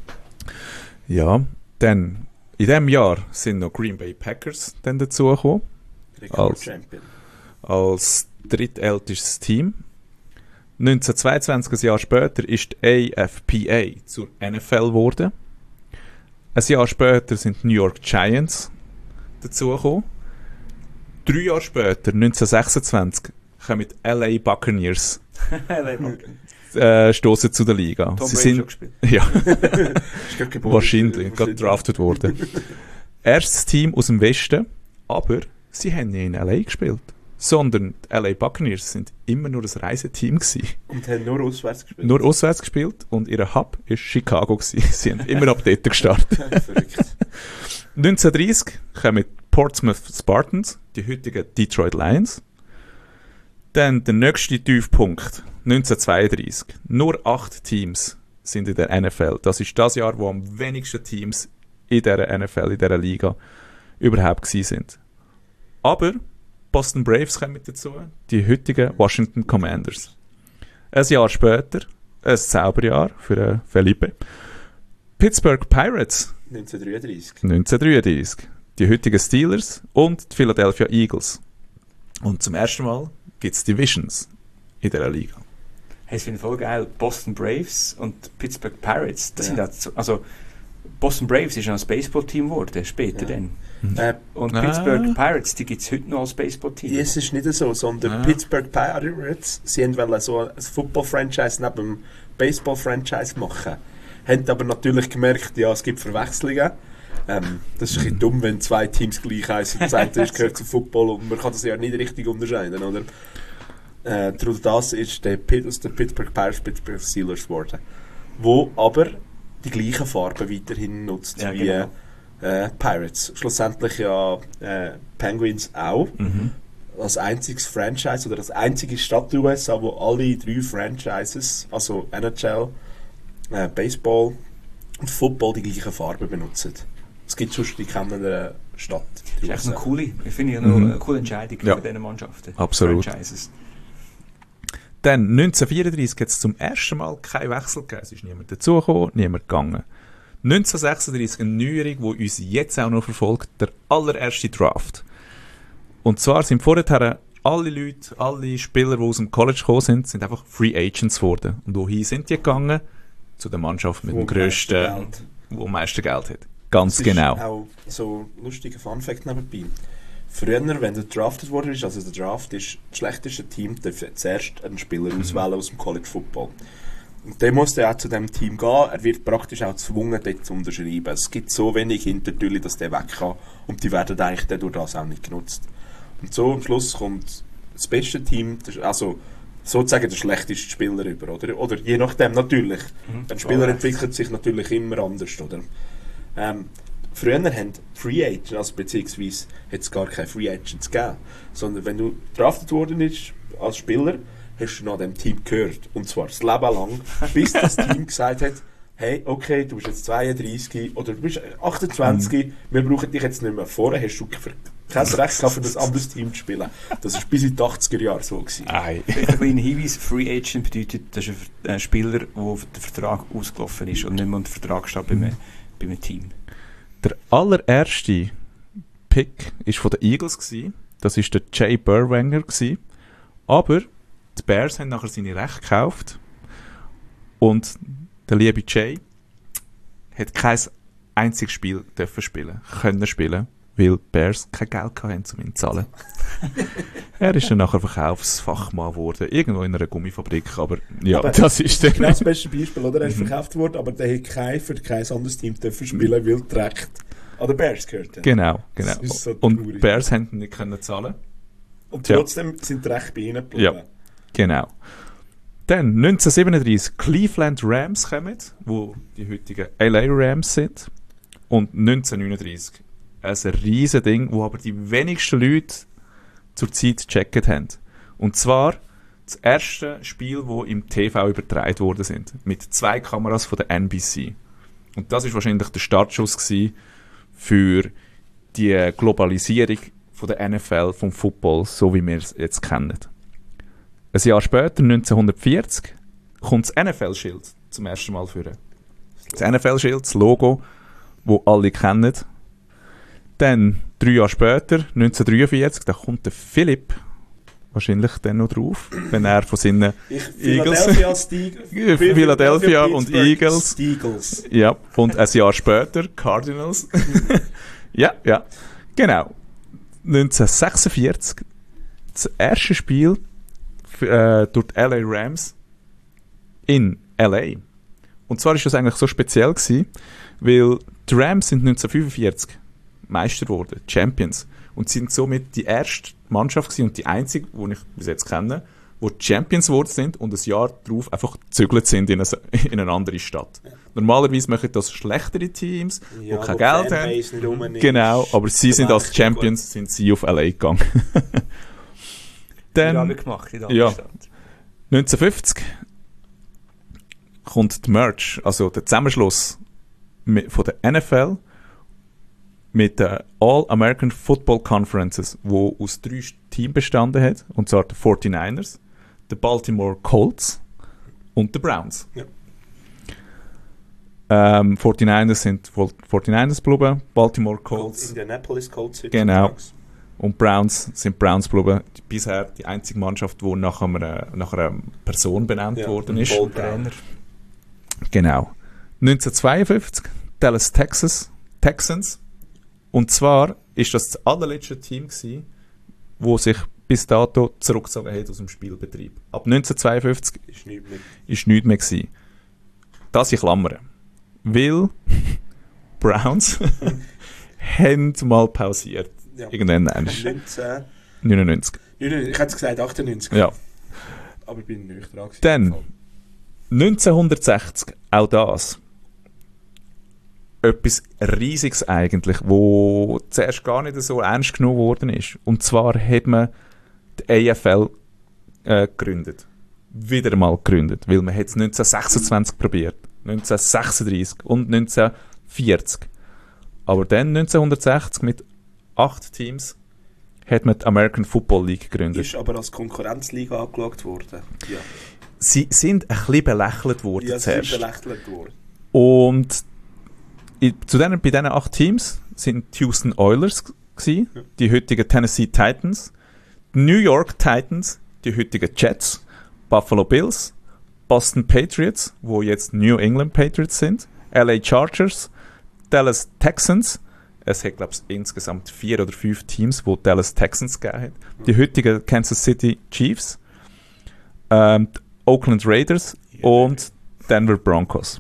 Ja, dann in diesem Jahr sind noch Green Bay Packers dann dazugekommen, Rekord-Champion. als drittältestes Team. neunzehnhundertzweiundzwanzig, ein Jahr später, ist die A F P A zur N F L geworden. Ein Jahr später sind die New York Giants dazugekommen. Drei Jahre später, neunzehnhundertsechsundzwanzig, kommen die L A Buccaneers äh, stoßen zu der Liga. Tom Sie Brady schon sind gespielt. ja, Ist gerade geboren. wahrscheinlich gerade drafted worden. Erstes Team aus dem Westen, aber sie haben nicht in L A gespielt, sondern die L A Buccaneers sind immer nur ein Reiseteam gewesen. Und haben nur auswärts gespielt. Nur auswärts gespielt und ihr Hub war Chicago gewesen. Sie haben immer ab dort gestartet. Verrückt. neunzehnhundertdreißig kommen die Portsmouth Spartans, die heutigen Detroit Lions. Dann der nächste Tiefpunkt, neunzehnhundertzweiunddreißig. Nur acht Teams sind in der N F L. Das ist das Jahr, wo am wenigsten Teams in dieser N F L, in dieser Liga, überhaupt gewesen sind. Aber Boston Braves kommen mit dazu, die heutigen Washington Commanders. Ein Jahr später, ein Zauberjahr für äh, Felipe, Pittsburgh Pirates, neunzehnhundertdreiunddreißig. neunzehnhundertdreiunddreißig. Die heutigen Steelers und die Philadelphia Eagles. Und zum ersten Mal gibt es Divisions in dieser Liga. Hey, das finde ich voll geil. Boston Braves und Pittsburgh Pirates, das Ja. sind halt so, also Boston Braves ist noch ein Baseballteam geworden, später Ja. dann. Äh, Und Ah. Pittsburgh Pirates, die gibt es heute noch als Baseballteam. es ist nicht so, sondern Ah. Pittsburgh Pirates, sie wollten so ein Football-Franchise neben dem Baseball-Franchise machen. Haben aber natürlich gemerkt, ja, es gibt Verwechslungen. Ähm, das ist ein bisschen dumm, wenn zwei Teams gleich heißen. Das eine ist, gehört zum Football und man kann das ja nicht richtig unterscheiden, oder? Äh, durch das ist der, Pit, aus der Pittsburgh Pirates Pittsburgh Steelers geworden. Wo aber die gleichen Farben weiterhin nutzt Ja, wie genau. äh, Pirates. Schlussendlich ja äh, Penguins auch. Mhm. Als einziges Franchise oder als einzige Stadt der U S A, wo alle drei Franchises, also N H L, äh, Baseball und Football, die gleichen Farben benutzen. Es gibt sonst die keine Stadt. Das ist echt eine coole, ich finde ich noch Mhm. eine coole Entscheidung Ja. für diese Mannschaften. Absolut. Franchises. Dann neunzehnhundertvierunddreißig hat es zum ersten Mal keinen Wechsel gegeben. Es ist niemand dazugekommen, niemand gegangen. neunzehnhundertsechsunddreißig eine Neuerung, die uns jetzt auch noch verfolgt, der allererste Draft. Und zwar sind vorher alle Leute, alle Spieler, die aus dem College gekommen sind, sind einfach Free Agents geworden. Und wohin sind die gegangen? Zu der Mannschaft mit Wo dem am meisten grössten, Geld. wo am meisten Geld hat. Ganz Das genau. ist auch so ein lustiger Funfact nebenbei. Früher, wenn du drafted worden ist, also der Draft ist, das schlechteste Team darf zuerst einen Spieler auswählen aus dem College Football. Und der muss dann auch zu diesem Team gehen. Er wird praktisch auch gezwungen, dort zu unterschreiben. Es gibt so wenig Hintertüren, dass der weg kann. Und die werden eigentlich dann durch das auch nicht genutzt. Und so am Schluss kommt das beste Team, das- also sozusagen der schlechteste Spieler über, oder? Oder je nachdem, natürlich. Mhm. Ein Spieler Ja. entwickelt sich natürlich immer anders, oder? Ähm, früher haben Free Agents, also beziehungsweise hat es gar keine Free Agents gegeben, sondern wenn du drafted worden bist als Spieler, hast du nach dem Team gehört. Und zwar das Leben lang, bis das Team gesagt hat, hey, okay, du bist jetzt zweiunddreißig oder du bist achtundzwanzig, Mhm. wir brauchen dich jetzt nicht mehr. Vorher hast du für kein Recht gehabt, für das anderes Team zu spielen. Das war bis in die achtziger Jahre so gewesen. Ei. Vielleicht ein kleiner Hinweis, Free Agent bedeutet, das ist ein Spieler, der der Vertrag ausgelaufen ist und nicht mehr unter Vertrag steht bei einem, bei einem Team. Der allererste Pick war von den Eagles. Gewesen. Das war der Jay Burwanger. Gewesen. Aber die Bears haben nachher seine Rechte gekauft. Und der liebe Jay hat kein einziges Spiel dürfen spielen, können spielen. weil die Bears kein Geld hatten, um ihn zu zahlen. Er ist dann nachher Verkaufsfachmann geworden, irgendwo in einer Gummifabrik, aber ja, Aber das ist dann... Genau das beste Beispiel, oder? Er ist verkauft worden, aber der hat kein, für kein anderes Team dürfen spielen, weil das Recht an den Bears gehört. Genau, genau. Das ist so Und traurig. die Bears haben ihn nicht können zahlen. Und Tja. trotzdem sind die Rechte bei ihnen geblieben. Ja. Genau. Dann neunzehnhundertsiebenunddreißig Cleveland Rams kommen, wo die heutigen L A Rams sind. Und neunzehnhundertneununddreißig ein riesen Ding, wo aber die wenigsten Leute zur Zeit gecheckt haben. Und zwar das erste Spiel, das im T V übertragen worden sind. Mit zwei Kameras von der N B C. Und das war wahrscheinlich der Startschuss gewesen für die Globalisierung von der N F L, vom Football, so wie wir es jetzt kennen. Ein Jahr später, neunzehnhundertvierzig, kommt das N F L-Schild zum ersten Mal vor. Das N F L-Schild, das Logo, das alle kennen. Dann, drei Jahre später, neunzehnhundertdreiundvierzig, da kommt der Philipp wahrscheinlich dann noch drauf, wenn er von seinen Ich, Eagles... Philadelphia, Steag- Philadelphia und Pittsburgh Eagles. Eagles. Ja, und ein Jahr später Cardinals. ja, ja, genau. neunzehnhundertsechsundvierzig, das erste Spiel für, äh, durch die L A Rams in L A. Und zwar ist das eigentlich so speziell gewesen, weil die Rams sind neunzehnhundertfünfundvierzig Meister geworden, Champions. Und sind somit die erste Mannschaft gewesen und die einzige, die ich bis jetzt kenne, die Champions geworden sind und ein Jahr darauf einfach gezügelt sind in eine, in eine andere Stadt. Ja. Normalerweise machen das schlechtere Teams, Ja, die kein wo Geld die haben. Fanbase nicht rum ist. Genau, aber sie sind als Echt Champions sind sie auf L A gegangen. Dann, Dann, gemacht in der ja. Stadt. neunzehnhundertfünfzig kommt die Merge, also der Zusammenschluss mit, von der N F L mit den All-American Football Conferences, wo aus drei Teams bestanden hat, und zwar die forty-niners, die Baltimore Colts und die Browns. Ja. Ähm, forty-niners sind forty-niners geblieben, Baltimore Colts Indianapolis Colts. Genau. und Browns sind Browns geblieben. Bisher die einzige Mannschaft, die nach einer, nach einer Person benannt Ja, worden ist. Paul Brown. Genau. neunzehnhundertzweiundfünfzig Dallas Texas, Texans. Und zwar ist das das allerletzte Team gewesen, wo sich bis dato zurückgezogen hat aus dem Spielbetrieb. Ab neunzehnhundertzweiundfünfzig Ist nichts mehr. ist nichts mehr gewesen. Das in Klammern. Weil Browns haben mal pausiert. Ja. Irgendwann ernst. neunzehn neunundneunzig. neunundneunzig Ich hätte es gesagt achtundneunzig. Ja. Aber ich bin nicht dran gewesen. Dann neunzehnhundertsechzig, auch das. Etwas Riesiges eigentlich, wo zuerst gar nicht so ernst genommen worden ist. Und zwar hat man die A F L äh, gegründet. Wieder mal gegründet, weil man es neunzehnhundertsechsundzwanzig probiert, neunzehnhundertsechsunddreißig und neunzehnhundertvierzig. Aber dann neunzehnhundertsechzig mit acht Teams hat man die American Football League gegründet. Ist aber als Konkurrenzliga angeschaut worden. Ja, Sie sind ein bisschen belächelt worden ja sie sind zuerst. belächelt worden. Und i- zu denen, bei diesen acht Teams sind die Houston Oilers gewesen, Ja. die heutigen Tennessee Titans, die New York Titans, die heutigen Jets, Buffalo Bills, Boston Patriots, wo jetzt New England Patriots sind, L A Chargers, Dallas Texans. Es hat, glaube ich, insgesamt vier oder fünf Teams, wo Dallas Texans gegeben hat. Die heutigen Kansas City Chiefs, ähm, die Oakland Raiders Ja. und Denver Broncos.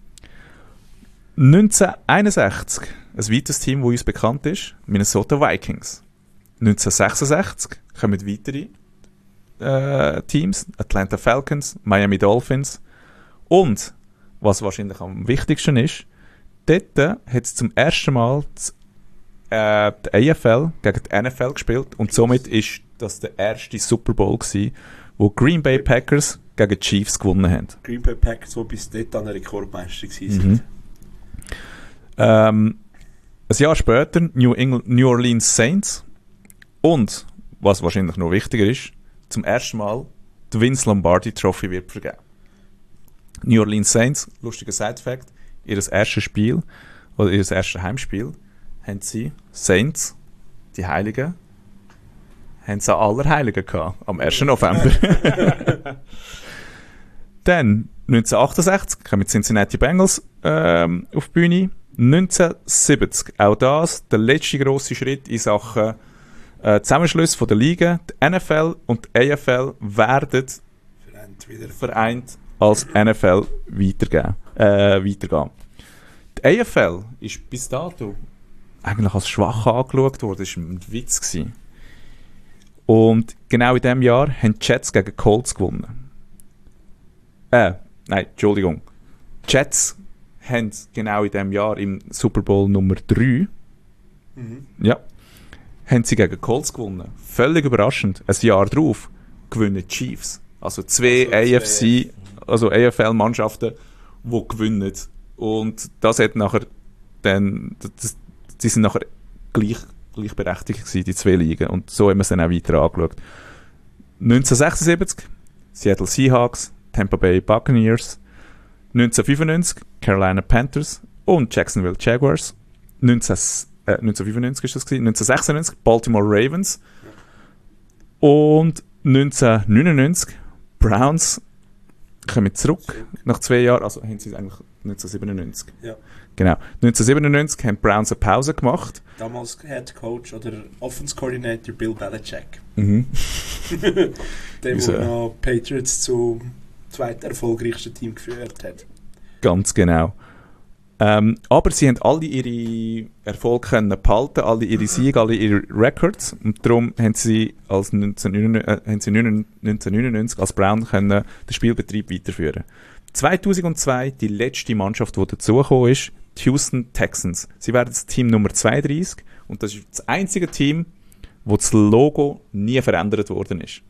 neunzehnhunderteinundsechzig, ein weiteres Team, das uns bekannt ist, Minnesota Vikings. neunzehnhundertsechsundsechzig kommen weitere äh, Teams, Atlanta Falcons, Miami Dolphins. Und, was wahrscheinlich am wichtigsten ist, dort hat es zum ersten Mal das, äh, die A F L gegen die N F L gespielt und somit ist das der erste Super Bowl gewesen, wo Green Bay Packers gegen die Chiefs gewonnen haben. Green Bay Packers, die bis dort an Rekordmeister waren. Mhm. Ähm, ein Jahr später New, England, New Orleans Saints und, was wahrscheinlich noch wichtiger ist, zum ersten Mal die Vince Lombardi Trophy wird vergeben. New Orleans Saints, lustiger Side-Fact, ihr erstes Spiel, oder ihr erstes Heimspiel, haben sie Saints, die Heiligen, haben sie an Allerheiligen gehabt, am ersten November. Dann neunzehnhundertachtundsechzig kommen die Cincinnati Bengals ähm, auf die Bühne. neunzehnhundertsiebzig, auch das der letzte grosse Schritt in Sachen äh, Zusammenschluss von der Liga. Die N F L und die A F L werden Vereint wieder. vereint als N F L weitergehen, äh, weitergehen. Die A F L ist bis dato eigentlich als schwach angeschaut worden. Das war ein Witz gewesen. Und genau in diesem Jahr haben die Jets gegen die Colts gewonnen. Äh, nein, Entschuldigung. Die Jets haben genau in diesem Jahr im Super Bowl Nummer drei Mhm. ja, haben sie gegen die Colts gewonnen. Völlig überraschend. Ein Jahr darauf gewinnen die Chiefs. Also zwei Also zwei A F C, also A F L-Mannschaften, die gewinnen. Und das hat nachher dann, das, die sind nachher gleich, gleichberechtigt gewesen, die zwei Ligen. Und so haben wir es dann auch weiter angeschaut. neunzehnhundertsechsundsiebzig Seattle Seahawks, Tampa Bay Buccaneers, neunzehnhundertfünfundneunzig Carolina Panthers und Jacksonville Jaguars. neunzehn, äh, neunzehnhundertfünfundneunzig ist das gewesen. neunzehnhundertsechsundneunzig Baltimore Ravens und neunzehnhundertneunundneunzig Browns kommen zurück nach zwei Jahren. Also haben sie eigentlich neunzehnhundertsiebenundneunzig. Ja. Genau. neunzehnhundertsiebenundneunzig haben die Browns eine Pause gemacht. Damals Head Coach oder Offense Coordinator Bill Belichick. Mhm. Der, Wieso? der noch Patriots zum zweiten erfolgreichsten Team geführt hat. Ganz genau. Ähm, aber sie haben alle ihre Erfolge können behalten, alle ihre Siege, alle ihre Records. Und darum haben sie, als neunzehnhundertneunundneunzig, äh, haben sie neunzehnhundertneunundneunzig als Brown können den Spielbetrieb weiterführen. zweitausendzwei die letzte Mannschaft, die dazugekommen ist, die Houston Texans. Sie werden das Team Nummer zweiunddreißig und das ist das einzige Team, wo das Logo nie verändert worden ist.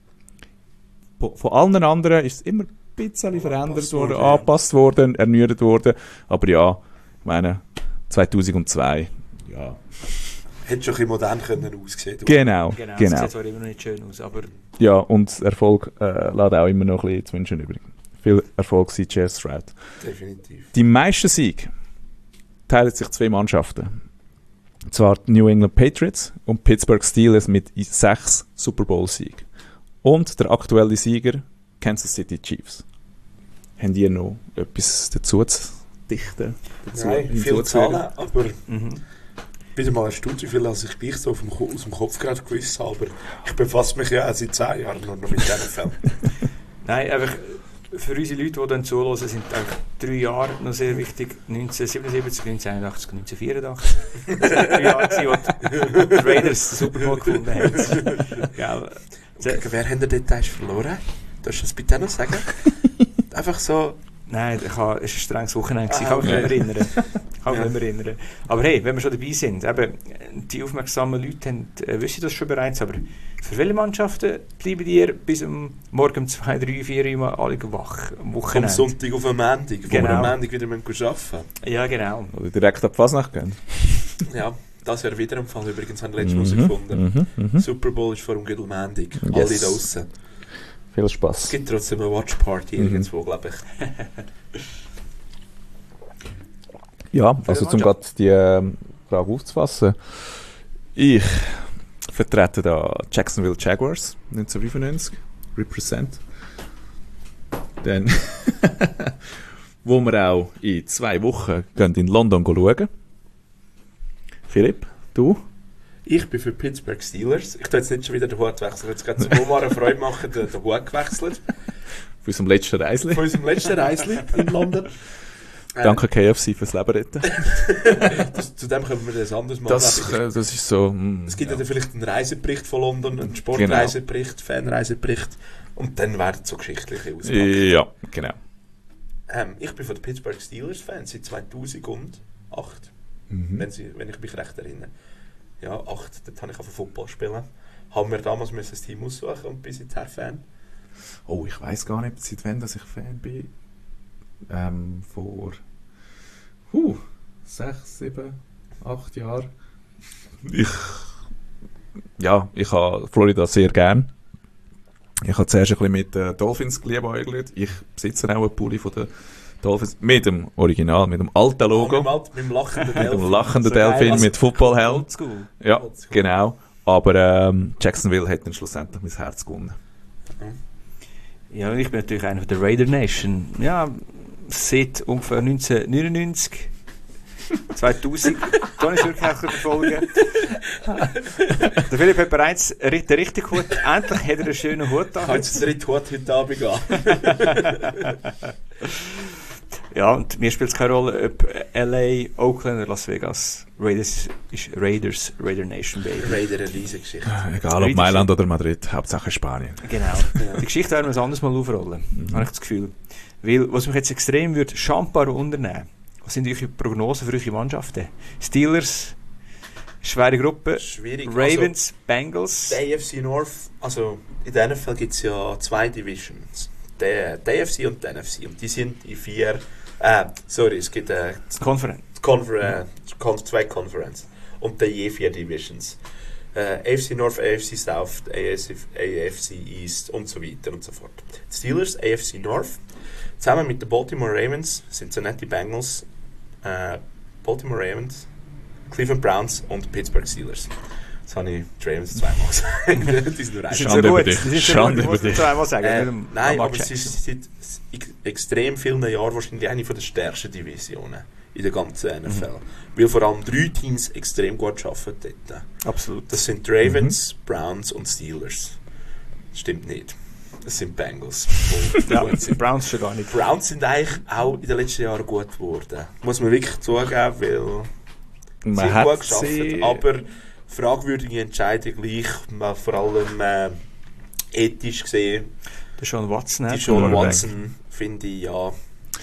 Von allen anderen ist es immer ein bisschen verändert worden, worden, ja. angepasst worden, erneuert worden. Aber ja, ich meine, zweitausendzwei, ja. Hätte schon ein bisschen modern können aussehen. Genau, Genau, genau. das sieht zwar immer noch nicht schön aus, aber Ja, und Erfolg äh, lässt auch immer noch ein bisschen zu wünschen übrig. Viel Erfolg, C J Stroud. Definitiv. Die meisten Siege teilen sich zwei Mannschaften. Und zwar die New England Patriots und Pittsburgh Steelers mit sechs Super Bowl-Siegen. Und der aktuelle Sieger, Kansas City Chiefs. Haben die noch etwas dazu zu dichten? Dazu Nein, viele hinzuzufügen? Zahlen, aber mhm. ich bin mal erstaunt, wie viel als ich gleich so auf dem, Ko- aus dem Kopf gerade gewusst habe. Aber ich befasse mich ja auch seit zehn Jahren nur noch mit diesen Fällen. Nein, einfach für unsere Leute, die dann zuhören, sind einfach drei Jahre noch sehr wichtig. neunzehnhundertsiebenundsiebzig, neunzehnhunderteinundachtzig, neunzehnhundertvierundachtzig. Das waren drei Jahre, gewesen, wo die Raiders den Super Bowl gewonnen haben. Gell? Gegen wer haben die Details verloren? Darfst du das bitte noch sagen? Einfach so... Nein, ich habe, es war ein strenges Wochenende. gewesen. Ich Ah, kann mich okay. nicht mehr erinnern. Ich kann mich Ja. nicht mehr erinnern. Aber hey, wenn wir schon dabei sind, eben, die aufmerksamen Leute haben, äh, wissen das schon bereits, aber für welche Mannschaften bleiben ihr bis um morgen um zwei, drei, vier Uhr alle wach am Vom Wochenende? Sonntag auf den Montag, wo Genau. wir am Montag wieder arbeiten müssen. Ja, genau. Oder direkt ab Fasnacht gehen? Ja, das wäre wieder ein Fall. Übrigens haben wir letztes Mhm, Mal herausgefunden. mhm, mhm. Super Bowl ist vor dem Gürtel Montag. Yes. Alle da draussen. Viel Es Spaß. gibt trotzdem eine Watchparty Mhm. irgendwo, glaube ich. Ja, also um gerade die ähm, Frage aufzufassen. Ich vertrete da Jacksonville Jaguars neunzehnhundertfünfundneunzig. Represent. Dann, wo wir auch in zwei Wochen gehen in London schauen. Philipp, du? Ich bin für Pittsburgh Steelers. Ich tue jetzt nicht schon wieder den Hut wechseln. Jetzt gerade zum Omar eine Freude machen, den, den Hut gewechselt. Für unserem letzten Reisli. Von unserem letzten Reisli in London. Äh, Danke K F C fürs Leben retten. Das, zu dem können wir das anders mal Das, reden. äh, das ist so... Mm, Es gibt ja. ja. dann vielleicht einen Reisebericht von London, einen Sportreisebericht, Fanreisebericht und dann werden so geschichtliche auspacken. Ja, genau. Ähm, ich bin von den Pittsburgh Steelers Fan seit zweitausendacht, Mhm. wenn, sie, wenn ich mich recht erinnere. Ja, acht, dort habe ich auf Football spielen. Haben wir damals müssen ein Team aussuchen und bin seither Fan. Oh, ich weiß gar nicht, seit wann dass ich Fan bin. Ähm, vor uh, sechs, sieben, acht Jahren. Ich, ja, ich habe Florida sehr gern. Ich habe zuerst ein bisschen mit den Dolphins geliebäugelt. Ich besitze auch einen Pulli von den Dolphins mit dem Original, mit dem alten Logo. Mit dem, Alt- mit dem lachenden Mit Delfin. dem lachenden So geil, Delfin also- mit Footballhelm. Oldschool. Ja, genau. Aber ähm, Jacksonville hat dann schlussendlich mein Herz gewonnen. Ja, ich bin natürlich einer der Raider Nation. Ja, seit ungefähr neunzehnhundertneunundneunzig zweitausend. Da ist wirklich auch verfolgen. Der Philipp hat bereits den richtigen Hut. Endlich hat er einen schönen Hut da. Ich habe jetzt den dritten Hut heute Abend an. Ja, und mir spielt es keine Rolle, ob L A, Oakland oder Las Vegas. Raiders ist Raiders, Raider Nation, Baby. Raider, eine riesige Geschichte. Egal ob Mailand oder Madrid, Hauptsache Spanien. Genau. Die Geschichte werden wir ein anderes Mal aufrollen, mhm. habe ich das Gefühl. Weil, was mich jetzt extrem würde, schambar unternehmen, was sind eure Prognosen für eure Mannschaften? Steelers, schwere Gruppe, Schwierig. Ravens, also, Bengals. Der A F C North, also in der N F L gibt es ja zwei Divisions. Der, der A F C und der N F C. Und die sind in vier, äh, sorry, es gibt äh, Conference. Confer- äh, zwei Conferences. Und dann je vier Divisions. Äh, A F C North, A F C South, A F C East und so weiter und so fort. Die Steelers, A F C North, zusammen mit den Baltimore Ravens, sind so nicht die Bengals, äh, Baltimore Ravens, Cleveland Browns und Pittsburgh Steelers. Das habe ich die Ravens zweimal gesagt. Die sind nur ein Schande über dich. Die sind Schande so gut, über dich. zweimal sagen. Äh, Mit dem nein, Lamar aber es Jackson. ist seit extrem vielen Jahren wahrscheinlich eine der stärksten Divisionen in der ganzen N F L. Mhm. Weil vor allem drei Teams extrem gut arbeiten dort. Absolut. Das sind die Ravens, mhm. Browns und Steelers. Das stimmt nicht. Das sind Bengals. Ja, die Browns schon gar nicht. Browns sind eigentlich auch in den letzten Jahren gut geworden. Muss man wirklich zugeben, weil man sie hat gut geschafft, sie aber fragwürdige Entscheidung gleich, vor allem äh, ethisch gesehen. Der Sean Watson hat. Die Sean Watson, finde ich, ja.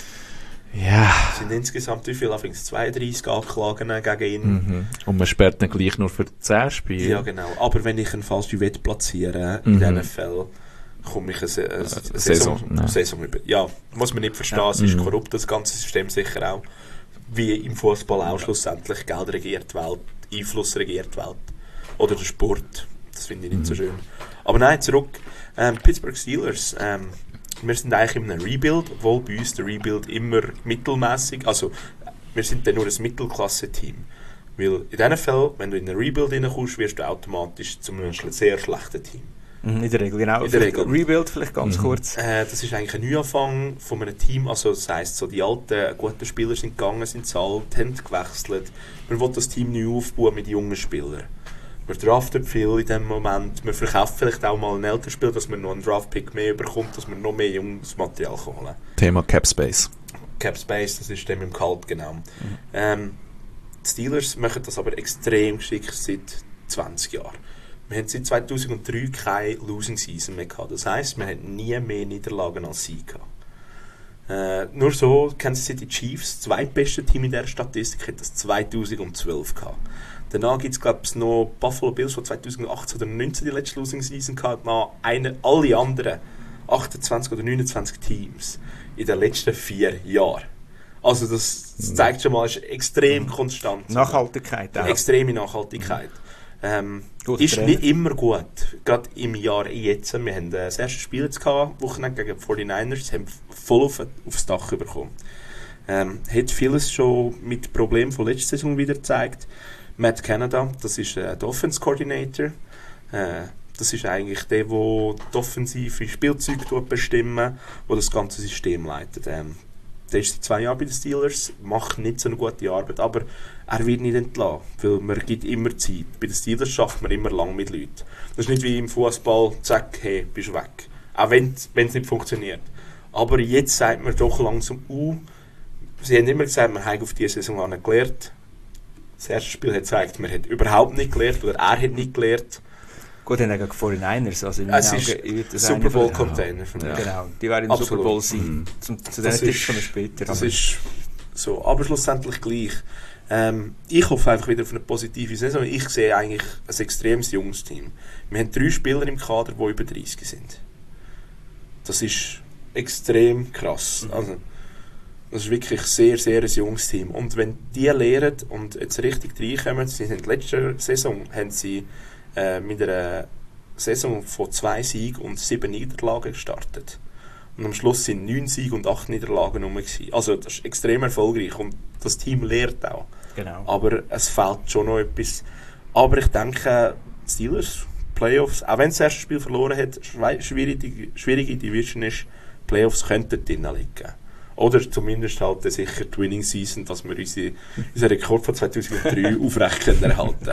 Ja. Es sind insgesamt wie viel? zweiunddreißig Anklagen gegen ihn. Mhm. Und man sperrt ihn gleich nur für zehn Spiele. Ja, genau. Aber wenn ich einen falschen Wett platziere Mhm. in diesen Fällen, komme ich eine, Se- eine Saison, Saison, Saison, ja. Saison über. Ja, muss man nicht verstehen. Ja. Es ist Mhm. korrupt, das ganze System sicher auch. Wie im Fußball auch schlussendlich. Geld regiert die Welt, Einfluss regiert die Welt. Oder der Sport. Das finde ich nicht Mhm. so schön. Aber nein, zurück. Ähm, Pittsburgh Steelers. Ähm, wir sind eigentlich in einem Rebuild, obwohl bei uns der Rebuild immer mittelmäßig, also wir sind dann nur ein Mittelklasse-Team. Weil in diesen Fällen, wenn du in einen Rebuild hineinkommst, wirst du automatisch zu einem schl- sehr schlechten Team. Mhm, in der Regel, genau. In der Regel. Rebuild vielleicht ganz Mhm. kurz. Äh, das ist eigentlich ein Neuanfang von einem Team, also das heisst, so die alten, guten Spieler sind gegangen, sind zu alt, haben gewechselt. Man will das Team neu aufbauen mit jungen Spielern. Man draftet viel in dem Moment, man verkauft vielleicht auch mal einen älteren Spieler, dass man noch einen Draftpick mehr bekommt, dass man noch mehr junges Material holen kann. Thema Cap Space. Cap Space, das ist dem im Kalt, genau. Mhm. Ähm, die Steelers machen das aber extrem geschickt seit zwanzig Jahren. Wir haben seit zweitausenddrei keine Losing Season mehr gehabt. Das heisst, wir haben nie mehr Niederlagen als Sieg gehabt. Äh, nur so, Kansas City Chiefs, das zweitbeste Team in dieser Statistik, hat das zweitausendzwölf gehabt. Danach gibt es, glaube ich, noch Buffalo Bills, die zweitausendachtzehn oder neunzehn die letzte Losing Season gehabt haben. Eine, alle anderen achtundzwanzig oder neunundzwanzig Teams in den letzten vier Jahren. Also das, das zeigt schon mal, es ist extrem konstant. Nachhaltigkeit auch. Extreme Nachhaltigkeit. Ähm, Gut, ist Trainer. nicht immer gut. Gerade im Jahr jetzt. Wir haben das erste Spiel jetzt gehabt, Wochenende gegen die forty-niners, haben voll auf, aufs Dach bekommen. Ähm, hat vieles schon mit Problemen von letzter Saison wieder gezeigt. Matt Canada, das ist äh, der Offense Coordinator. Äh, das ist eigentlich der, der die offensive Spielzeuge bestimmt, der das ganze System leitet. Ähm, der ist seit zwei Jahren bei den Steelers, macht nicht so eine gute Arbeit, aber er wird nicht entlassen, weil man gibt immer Zeit. Bei den Steelers schafft man immer lang mit Leuten. Das ist nicht wie im Fußball, zack, hey, bist weg. Auch wenn es nicht funktioniert. Aber jetzt sagt man doch langsam, uh, sie haben immer gesagt, man hat auf diese Saison an gelernt. Das erste Spiel hat gezeigt, man hat überhaupt nicht gelernt oder er hat nicht gelernt. Gut, dann gegen die forty-niners. Also in Es meinen ist Augen wird das Super eine von Bowl den- Container für mich. Genau, die werden im Absolut. Super Bowl sein. Mhm. Zum, zu Das diesen ist- Tipps kommen wir später. Das aber- ist so, aber schlussendlich gleich. Ähm, ich hoffe einfach wieder auf eine positive Saison. Ich sehe eigentlich ein extremes junges Team. Wir haben drei Spieler im Kader, die über dreißig sind. Das ist extrem krass. Mhm. Also, das ist wirklich sehr, sehr ein junges Team. Und wenn die lernen und jetzt richtig reinkommen, sie sind letzte Saison haben sie äh, mit einer Saison von zwei Siegen und sieben Niederlagen gestartet. Und am Schluss sind neun Siege und acht Niederlagen rum gewesen. Also das ist extrem erfolgreich und das Team lernt auch. Genau. Aber es fehlt schon noch etwas. Aber ich denke, die Steelers, Playoffs, auch wenn das erste Spiel verloren hat, schwi- schwierige, schwierige Division ist, Playoffs könnten drinnen liegen. Oder zumindest halt sicher die Winning Season, dass wir unsere, unseren Rekord von zweitausenddrei aufrecht können erhalten.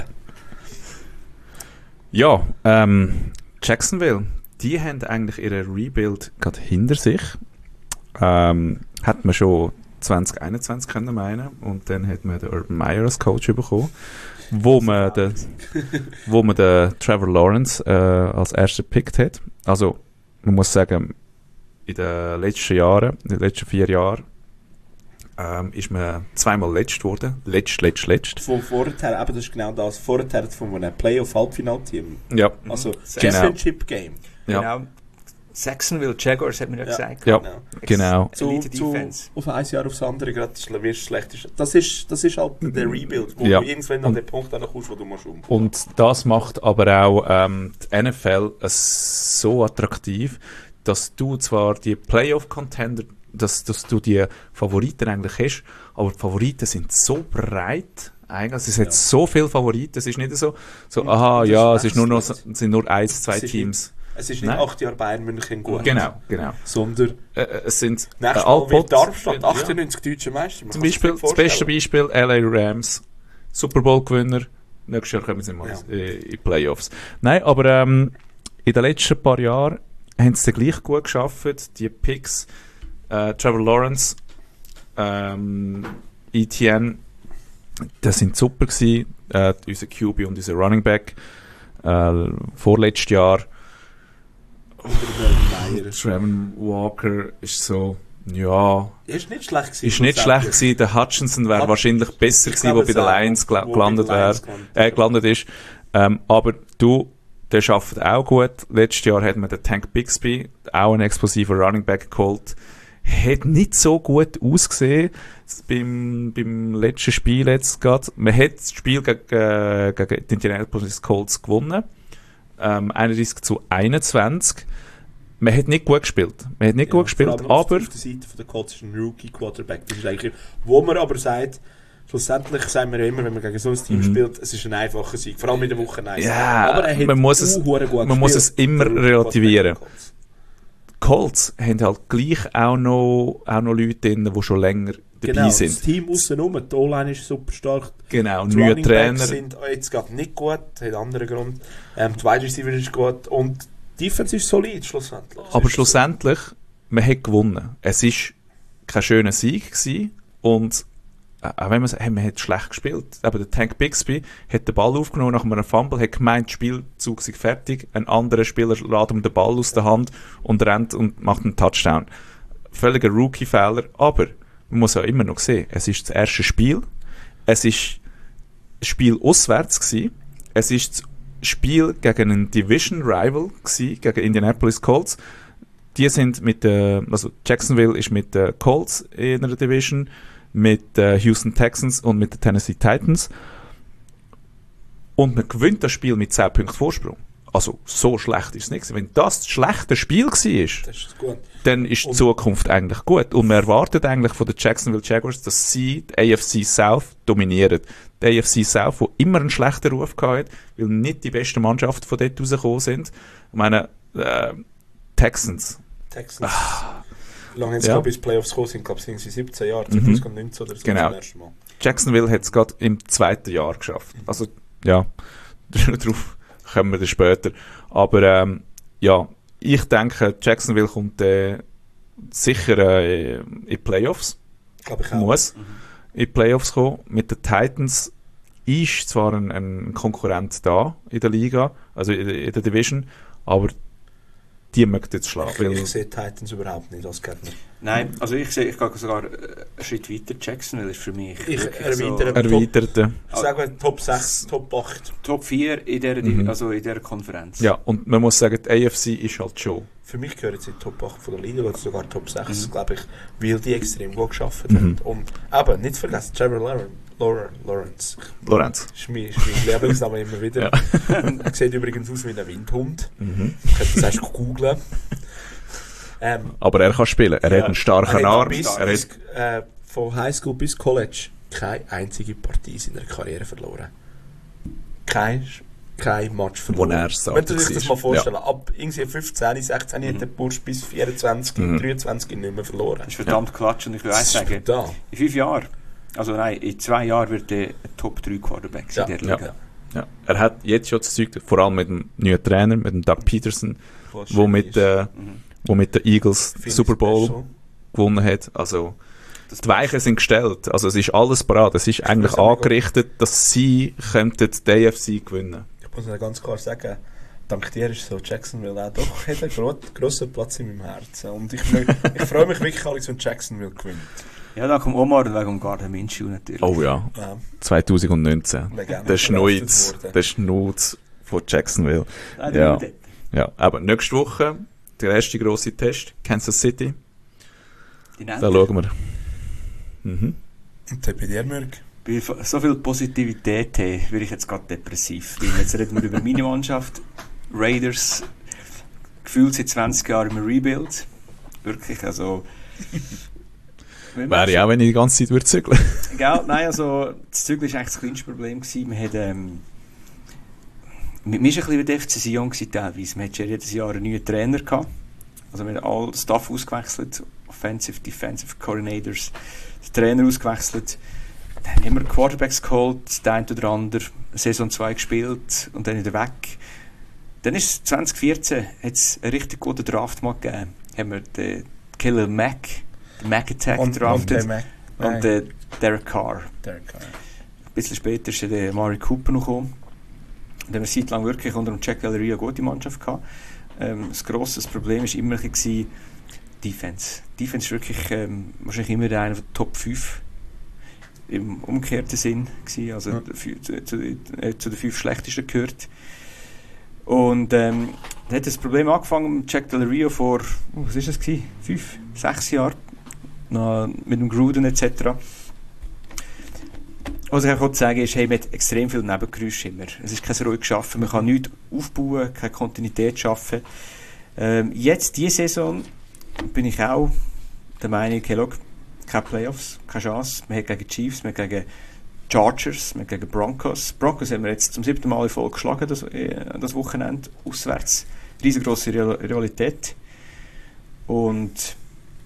Ja, ähm, Jacksonville, die haben eigentlich ihren Rebuild gerade hinter sich. Ähm, hat man schon zwanzig einundzwanzig können meinen und dann hat man den Urban Meyer als Coach bekommen, wo man den, wo man den Trevor Lawrence äh, als erster gepickt hat. Also man muss sagen, in den letzten Jahren, in den letzten vier Jahren ähm, ist man zweimal letzt geworden. Letzt, letzt, letzt. Von vorher, eben, das ist genau das, vorher von einem Playoff-Halbfinalteam. Ja, Also Genau. Championship-Game. ja, Genau. Jacksonville Jaguars hat man ja Ja. gesagt. ja, Genau. genau. Zu, Elite zu, Defense. auf ein Jahr aufs andere gerade wirst du schlecht. Das ist, das ist halt der Rebuild, wo Ja. du irgendwann an den Punkt kommst, wo du musst um. Und das macht aber auch ähm, die N F L es so attraktiv, dass du zwar die Playoff-Contender, dass, dass du die Favoriten eigentlich hast, aber die Favoriten sind so breit. Eigentlich, also es hat Ja. so viele Favoriten. Es ist nicht so, so Und aha, das ja, ist es ist nur noch, wechselnd. es sind nur eins, zwei Es ist Teams. Es ist nicht Nein. acht Jahre Bayern München gut. Genau, genau. Sondern Äh, äh, es sind äh, nächstes Mal wird Alpot- Darmstadt ja. achtundneunzig deutsche Meister. Man Zum kann sich Beispiel, nicht das beste vorstellen. Beispiel, L A Rams, Super Bowl-Gewinner. Nächstes Jahr kommen sie mal Ja. in in die Playoffs. Nein, aber ähm, in den letzten paar Jahren haben sie gleich gut geschafft. Die Picks, äh, Trevor Lawrence, ähm, E T N, das sind super gewesen. Äh, unser Q B und unser Running Back. Äh, vorletztes Jahr Unter dem Meier. Trevor Walker ist so, ja, Er ist nicht schlecht gewesen. ist nicht schlecht gewesen. Der Hutchinson wäre Hut- wahrscheinlich besser Ich gewesen, glaube der bei den es auch, Lions gla- wo gelandet bei den Lions wäre, gelandet äh, ist. gelandet ist. Ähm, aber du, der schafft auch gut. Letztes Jahr hat man den Tank Bixby, auch ein explosiver Running Back geholt. Hat nicht so gut ausgesehen beim, beim letzten Spiel jetzt gerade. Man hat das Spiel gegen, äh, gegen die Indianapolis Colts gewonnen. Ähm, einunddreißig zu einundzwanzig. Man hat nicht gut gespielt. Man hat nicht gut gespielt, vor allem auf- aber auf der Seite von der Colts ist ein Rookie-Quarterback. Das ist eigentlich, wo man aber sagt, schlussendlich sagen wir ja immer, wenn man gegen so ein Team Mhm. spielt, es ist ein einfacher Sieg. Vor allem in der Woche eins. Ja, aber er hat man muss es- unhuere gut man muss gespielt, es immer der Rookie relativieren. Quarterback der Colts. Colts haben halt gleich auch noch, auch noch Leute drin, die schon länger dabei Genau, das sind. Team außenrum, die O-Line ist super stark. Genau, Die neue Running Backs Trainer. sind jetzt gerade nicht gut, hat einen anderen Grund. Ähm, die Wide Receiver ist gut und die Defense ist solid schlussendlich. Aber Ist schlussendlich, man hat gewonnen. Es war kein schöner Sieg gewesen und äh, auch wenn man sagt, hey, man hat schlecht gespielt. Aber der Tank Bixby hat den Ball aufgenommen nach einem Fumble, hat gemeint, der Spielzug sei fertig. Ein anderer Spieler lädt ihm den Ball aus der Hand und rennt und macht einen Touchdown. Völliger Rookie-Fehler, aber man muss ja immer noch sehen, es ist das erste Spiel, es ist ein Spiel auswärts gewesen, es ist das Spiel gegen einen Division-Rival gewesen, gegen Indianapolis Colts. Die sind mit der, also Jacksonville ist mit den Colts in einer Division, mit den Houston Texans und mit den Tennessee Titans. Und man gewinnt das Spiel mit zehn Punkten Vorsprung. Also, so schlecht ist es nicht. Wenn das das schlechte Spiel war, Das ist gut. dann ist die Und- Zukunft eigentlich gut. Und man erwartet eigentlich von den Jacksonville Jaguars, dass sie die A F C South dominieren. Die A F C South, die immer einen schlechten Ruf hatte, weil nicht die besten Mannschaften von dort rausgekommen sind. Ich meine, äh, Texans. Texans. Wie lange haben sie Ja. ja. bis Playoffs gekommen sind? Ich glaube, es sind sie siebzehn Jahre, Mhm. zwanzig neunzehn oder so Genau. zum ersten Mal. Jacksonville hat es gerade im zweiten Jahr geschafft. Also, ja, darauf kommen wir dann später. Aber, ähm, ja, ich denke, Jacksonville kommt äh, sicher äh, in die Playoffs. Glaube ich auch. Muss in die Playoffs kommen. Mit den Titans ist zwar ein, ein Konkurrent da in der Liga, also in, in der Division, aber die möchten jetzt schlagen. Ich, Weil, ich sehe Titans überhaupt nicht als Gegner. Nein, also ich sehe, ich gehe sogar äh, einen Schritt weiter. Jacksonville ist für mich Ich wirklich erweitere- erweiterte. Ich sage Top sechs, Top acht. Top vier in dieser, Mhm. also in dieser Konferenz. Ja, und man muss sagen, die A F C ist halt schon. Für mich gehören sie in die Top acht von der Liga oder sogar Top sechs, Mhm. glaube ich, weil die extrem gut geschafft Mhm. haben. Und aber nicht vergessen, Trevor Lawrence. Lawrence. Lorenz. Ist mein, ist mein Lieblingsname immer wieder. Ja. Er sieht übrigens aus wie ein Windhund. Mhm. Ich könnte das erst googlen. Ähm, Aber er kann spielen. Er Ja. hat einen starken er hat Arm. bis, Er bis, hat, äh, von Highschool bis College keine einzige Partie in seiner Karriere verloren. Kein kein Match Wo verloren. er Wenn du sich das mal war. vorstellen, ab irgendwie fünfzehn, sechzehn mhm. hat der Bursch bis vierundzwanzig, Mhm. dreiundzwanzig nicht mehr verloren. Das ist verdammt ja. Klatsch und ich will Das eins ist sagen, da. in fünf Jahren, also nein, in zwei Jahren wird er ein Top drei Quarterback sein Ja. in der Liga. Ja. Ja. Er hat jetzt schon das Zeug, vor allem mit dem neuen Trainer, mit dem Doug Peterson, wo mit, äh, Mhm. wo mit den Eagles den Phoenix Super Bowl Special. gewonnen hat. Also, Das die Weichen sind gestellt. Also, es ist alles parat. Es ist eigentlich muss aber angerichtet, dass sie könnten die A F C gewinnen. Ich muss ganz klar sagen, dank dir ist so Jacksonville auch doch hat einen gro grossen Platz in meinem Herzen. Und ich, ich freue mich wirklich, Alex, wenn Jacksonville gewinnt. Ja, da kommt Omar wegen Gardner Minshew natürlich. Oh ja, Ja, zwanzig neunzehn. Legende Der Schnuz, verhaftet worden. der Schnuz von Jacksonville. Nein, Ja. der- Ja, aber nächste Woche, der erste grosse Test, Kansas City. Die Da Nenter. schauen wir. Mhm. Und dann bei dir, Mürk? Bei so viel Positivität habe, werde ich jetzt gerade depressiv. Weil jetzt reden wir über meine Mannschaft. Raiders, gefühlt seit zwanzig Jahren im Rebuild. Wirklich, also... Wäre ja auch, wenn ich die ganze Zeit würde zügeln. Gell? Nein, also das Zügel war eigentlich das kleinste Problem gewesen. Wir hatten, ähm, wir, wir waren ein bisschen wie der F C Sion gewesen, teilweise. Wir hatten ja jedes Jahr einen neuen Trainer gehabt. Also wir haben all Staff ausgewechselt, Offensive, Defensive Coordinators, den Trainer ausgewechselt. Dann haben wir Quarterbacks geholt, der eine oder andere Saison zwei gespielt und dann wieder weg. Dann ist zwanzig vierzehn hat's einen richtig guten Draft mal gegeben. Haben wir den Killer Mac, den Mac Attack Und, und gedraftet. der Mac. Und der Derek Carr. Derek Carr. Ein bisschen später ist der Mari Cooper noch gekommen. Dann haben wir seit lang wirklich unter dem Jack Del Rio eine gute Mannschaft gehabt. Ähm, das grosse Problem war immer ein bisschen Defense. Defense war wirklich ähm, wahrscheinlich immer einer der Top fünf im umgekehrten Sinn gewesen, also Ja. zu, zu, zu, äh, zu den fünf schlechtesten gehört. Und ähm, dann hat das Problem angefangen mit Jack Del Rio vor, oh, was ist das gewesen? Fünf, sechs Jahren, noch mit dem Gruden et cetera. Was ich auch sagen ist, hey, man hat extrem viel Nebengeräusche immer. Es ist kein ruhiges Arbeiten, man kann nichts aufbauen, keine Kontinuität schaffen. Ähm, jetzt, diese Saison, bin ich auch der Meinung, hey, look, keine Playoffs, keine Chance. Wir haben gegen Chiefs, wir haben gegen Chargers, wir haben gegen Broncos. Broncos haben wir jetzt zum siebten Mal in Folge geschlagen, das, äh, das Wochenende, auswärts. Riesengroße Real Realität. Und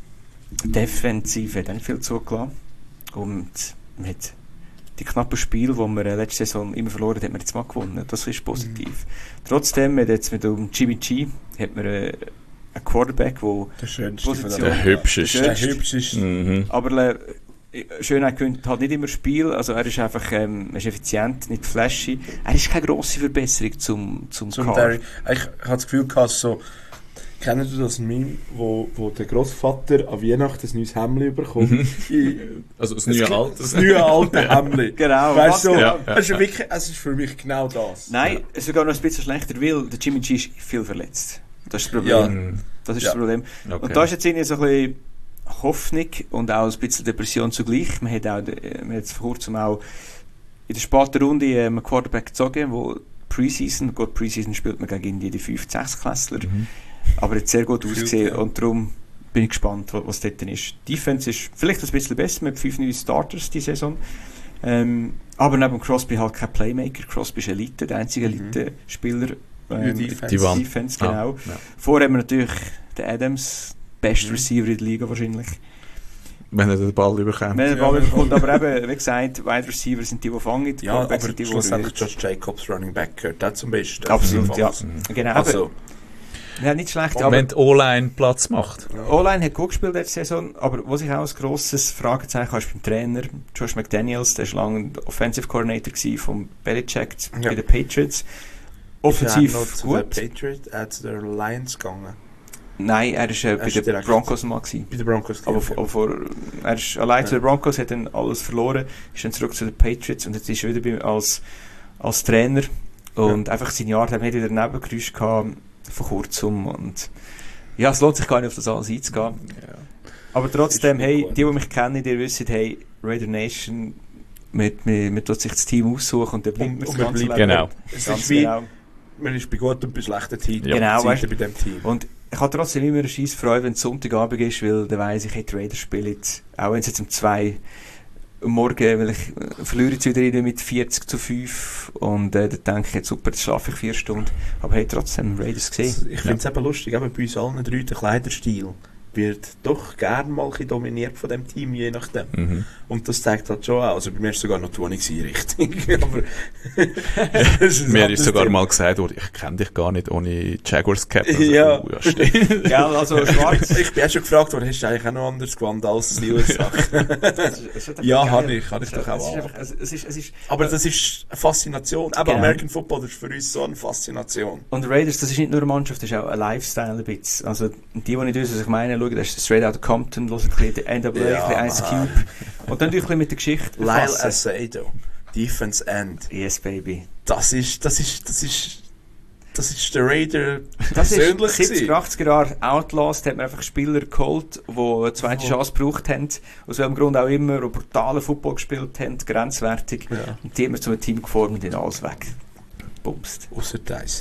defensiv hat auch nicht viel zugelassen. Und man hat die knappen Spiele, die wir letzte Saison immer verloren haben, hat man jetzt mal gewonnen. Das ist positiv. Mhm. Trotzdem, hat jetzt mit dem Jimmy G hat man äh, einen Quarterback, der Der schönste von Position- der Der hübscheste. Der hübscheste. Mhm. aber äh, Schönheit gewinnt halt nicht immer Spiel, also er ist einfach ähm, er ist effizient, nicht flashy. Er ist keine grosse Verbesserung zum, zum, Zum Carr. Derek. Ich hatte das Gefühl, gehabt, so, kennen du das Meme, wo, wo der Großvater an Weihnachten ein neues Hemd bekommt? In- Also das das neue Kle- Alter. Das neue alte Hemd. Genau, Weißt du, so, Ja, ja, es, ist ja. wirklich, es ist für mich genau das. Nein, es ist sogar noch ein bisschen schlechter, weil der Jimmy G ist viel verletzt. Das ist das Ja. Problem. Mhm. Das ist Ja. das Problem. Okay. Und da ist jetzt irgendwie so ein bisschen Hoffnung und auch ein bisschen Depression zugleich. Man hat auch, äh, man hat jetzt vor kurzem auch in der späten Runde äh, einen Quarterback gezogen, wo Preseason, gut, Preseason spielt man gegen die fünf sechs Klässler, Mhm. aber jetzt sehr gut Gefühlt, ausgesehen ja. und darum bin ich gespannt, was, was dort ist. Die Defense ist vielleicht ein bisschen besser mit fünf neuen Starters diese Saison, ähm, aber neben Crosby halt kein Playmaker. Crosby ist Elite, der einzige Mhm. Elite-Spieler Ja, ähm, Defense. Die Wand. Defense, Ah, genau. ja. Vorher haben wir natürlich den Adams, bester Mhm. Receiver in der Liga wahrscheinlich. Wenn er den Ball überkommt. Wenn er den Ja. Ball bekommt, aber eben, wie gesagt, Wide Receiver sind die, die fangen, die Ja, aber Quarterbacks sind die, die schlussendlich rühren. Josh Jacobs Running Back gehört auch zum Besten. Absolut, ja. Also, Genau, also, ja, nicht schlecht, Wenn aber die O-Line Platz macht. O-Line hat gut gespielt letzte Saison, aber was ich auch ein grosses Fragezeichen habe, ist beim Trainer, Josh McDaniels, der war lange Offensive Coordinator gewesen vom Belichick Ja. bei den Patriots. Offensiv ist er noch zu gut. den Patriots, äh, zu den Lions gegangen. Nein, er war äh, bei ist den direkt- Broncos mal gewesen. Bei den Broncos. Aber, gewesen. aber vor, er ist allein zu den Broncos, hat dann alles verloren, ist dann zurück zu den Patriots und jetzt ist er wieder bei, als, als Trainer. Und einfach seine Jahre haben wieder daneben geräuscht gehabt, vor kurzem. Und ja, es lohnt sich gar nicht, auf das alles einzugehen. Ja. Aber trotzdem, Ist hey, gut. die, die mich kennen, die wissen, hey, Raider Nation, man, man, man tut sich das Team aussuchen und dann bleibt Und- man das und man ganze bleibt- Leben. Genau. Es Ganz ist wie, genau. man ist bei guten und bei schlechten Teams. Ja. Genau, Zeiten weißt- bei dem Team. Und ich habe trotzdem immer eine scheisse Freude, wenn es Sonntagabend ist, weil dann weiss ich, hey, die Raiders spielen, auch wenn es jetzt um zwei morgen, weil ich äh, verliere jetzt wieder rein mit vierzig zu fünf und äh, dann denke ich jetzt, super, jetzt schlafe ich vier Stunden. Aber hey, trotzdem Raiders gesehen. Ich finde es eben lustig, eben bei uns allen drei, der Kleiderstil wird doch gerne mal ein bisschen dominiert von dem Team, je nachdem. Mhm. Und das zeigt halt schon auch. Also bei mir war es sogar noch zwanzig gewesen, richtig. Aber Mir ist sogar mal gesagt worden, ich kenne dich gar nicht ohne Jaguars Cap. Also, Ja. oh, ja, stimmt. Gell, also schwarz. Ich bin auch schon gefragt worden, hast du eigentlich auch noch anders gewandt als Steelers-Sache? Ja, habe ich, habe ich doch auch. Es ist einfach, es es ist, es ist, Aber das ist eine Faszination. Aber Genau. American Football das ist für uns so eine Faszination. und Raiders, das ist nicht nur eine Mannschaft, das ist auch ein Lifestyle ein bisschen. Also, die, die nicht wissen, was ich meine, schauen, das ist Straight Outta Compton, hören ein bisschen die N W A, Ja, ein bisschen Ice Cube. Und dann natürlich ein bisschen mit der Geschichte Lyle befassen. Asado, Defense End. Yes, baby. Das ist, das ist, das ist, das ist der Raider Das ist persönlich siebziger, gewesen. achtziger Jahre Outlaws, da hat man einfach Spieler geholt, die eine zweite Oh. Chance gebraucht haben, aus welchem Grund auch immer, die brutalen Football gespielt haben, grenzwertig. Ja. Und die haben wir zu einem Team geformt und dann alles weg. Bumst. Ausser Dice.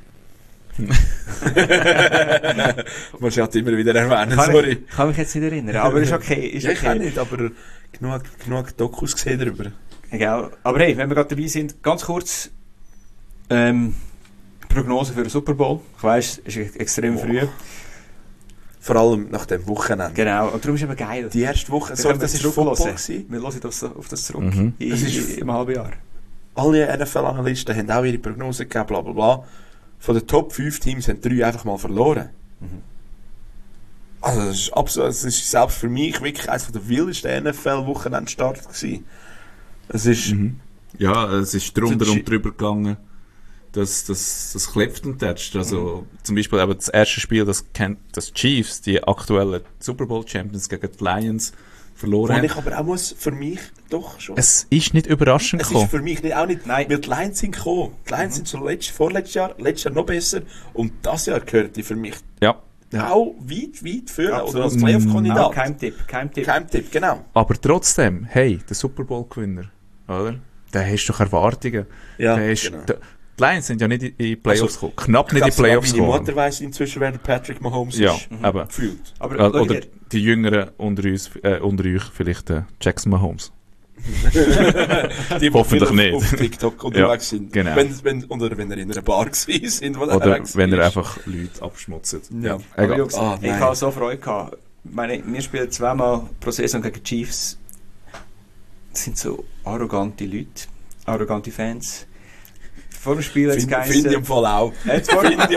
Muss ich halt immer wieder erwähnen, Kann sorry. ich, kann mich jetzt nicht erinnern, aber ist okay. Ist Ja, ich auch okay. nicht, aber genug, genug Dokus gesehen darüber. Egal. Aber hey, wenn wir gerade dabei sind, ganz kurz ähm, Prognose für den Super Bowl. Ich weiss, es ist extrem Boah. früh. Vor allem nach dem Wochenende. Genau, und darum ist es eben geil. Die erste Woche, Da so, können wir das ist zurückhören. Football gewesen. Wir hören das, auf das zurück. Mhm. In, Das ist- Im halben Jahr. Alle N F L-Analysten haben auch ihre Prognose gegeben, bla bla bla. Von den Top fünf Teams haben drei einfach mal verloren. Mhm. Also das ist absolut, das ist selbst für mich wirklich eines der wildesten N F L-Wochenendstart gewesen. Es ist, Mhm. Ja, es ist drunter So, und drüber gegangen. Das, das, das klebt und tätscht. Also, zum Beispiel eben das erste Spiel, das, kennt, das Chiefs, die aktuellen Super Bowl Champions gegen die Lions, verloren wo haben. ich aber auch muss, für mich doch schon. Es ist nicht überraschend Es ist gekommen. für mich nicht, auch nicht, Nein. weil die Lions sind gekommen. Die Lions sind schon letzt, vorletztes Jahr, letztes Jahr noch besser und das Jahr gehört die für mich Ja. auch weit, weit führen oder Absolut. als Playoff-Kandidat. Auch kein Tipp, kein Tipp. Kein Tipp, genau. Aber trotzdem, hey, der Super Bowl-Gewinner, oder? Da hast du doch Erwartungen. Ja, Da hast, genau. da, die Lions sind ja nicht in die Playoffs Also, gekommen. Knapp Ich nicht in glaube, die Playoffs meine gekommen. Mutter weiss inzwischen, wer der Patrick Mahomes Ja, ist. eben. Gefühlt. Aber Äh, schau Oder dir- die Jüngeren unter uns, äh, unter euch vielleicht äh, Jackson Mahomes. Die, Hoffentlich die nicht. auf TikTok unterwegs sind. genau. Wenn, wenn, oder wenn er in einer Bar gewesen sind, wo er Oder weg wenn er ist. einfach Leute abschmutzt. Ja. Aber Egal. Jungs, Ah, ich nein. habe so Freude gehabt. Ich meine, wir spielen zweimal pro Saison gegen die Chiefs. Das sind so arrogante Leute, arrogante Fans. Vor dem Spiel hat es Finde find ich im geheißen... Fall auch. Jetzt vor dem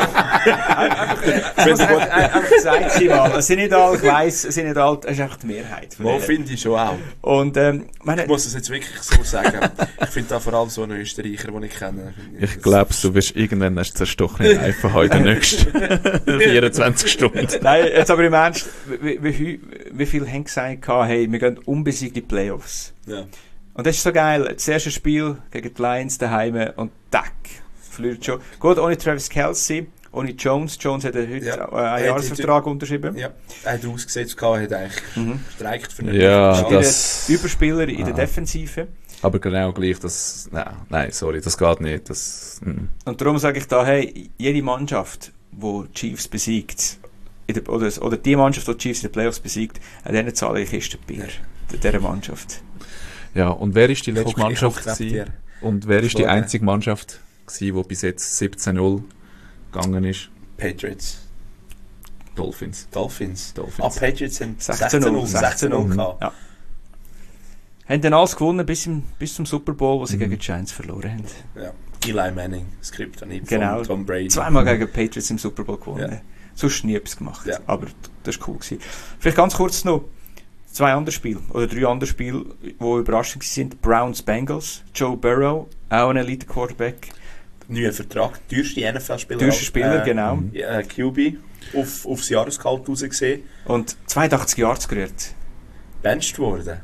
einfach gesagt sie mal. Es sind nicht alle, ich weiss, es sind nicht alle, es ist einfach die Mehrheit. von Wo denen. finde ich schon auch. Und ähm, meine, Ich muss es jetzt wirklich so sagen. Ich finde da vor allem so einen Österreicher, den ich kenne. Ich glaube, du wirst irgendwann einen zerstochenen Reifen haben in den nächsten vierundzwanzig Stunden. Nein, jetzt aber im Ernst, wie, wie, wie viel haben gesagt, hey, wir gehen unbesiegt in die Playoffs. Ja. Und das ist so geil. Das erste Spiel gegen die Lions daheim und tack, verliert schon. Gut, ohne Travis Kelce, ohne Jones. Jones hat heute Ja. äh, einen Äh, Jahresvertrag unterschrieben. Ja. Er hat ausgesetzt, gehabt, hat eigentlich Mhm. gestreikt für eine Ja, Chance. das- Überspieler in der Ah. Defensive. Aber genau gleich, das, nein, nein, sorry, das geht nicht. Das, mm. Und darum sage ich da, hey, jede Mannschaft, die die Chiefs besiegt, in der, oder, oder die Mannschaft, die die Chiefs in den Playoffs besiegt, an denen zahle ich Kisten Bier. Dieser Mannschaft. Ja, und wer ist die Ich letzte hoffe- ich Mannschaft hoffe, glaubt gewesen? ihr. Und wer ist die Schlagen. einzige Mannschaft gewesen, die bis jetzt siebzehn null gegangen ist? Patriots. Dolphins. Dolphins. Dolphins. Ah, Patriots sind sechzehn null. sechzehn null gehabt. Ja. Haben dann alles gewonnen bis, im, bis zum Super Bowl, wo sie Mhm. gegen die Giants verloren haben. Ja. Eli Manning, Skript an ihm Genau. von Tom Brady. Zweimal gegen die Patriots im Super Bowl gewonnen. Ja. Sonst nie etwas gemacht. Ja. Aber das war cool gewesen. Vielleicht ganz kurz noch zwei andere Spiele, oder drei andere Spiele, die überraschend sind. Browns Bengals, Joe Burrow, auch ein Elite Quarterback. Neuer Vertrag, teuerste N F L-Spieler. Teuerster Spieler, äh, genau. Ja, Q B, auf, aufs Jahresgehalt rausgesehen, Und zweiundachtzig Yards gerührt. benched worden.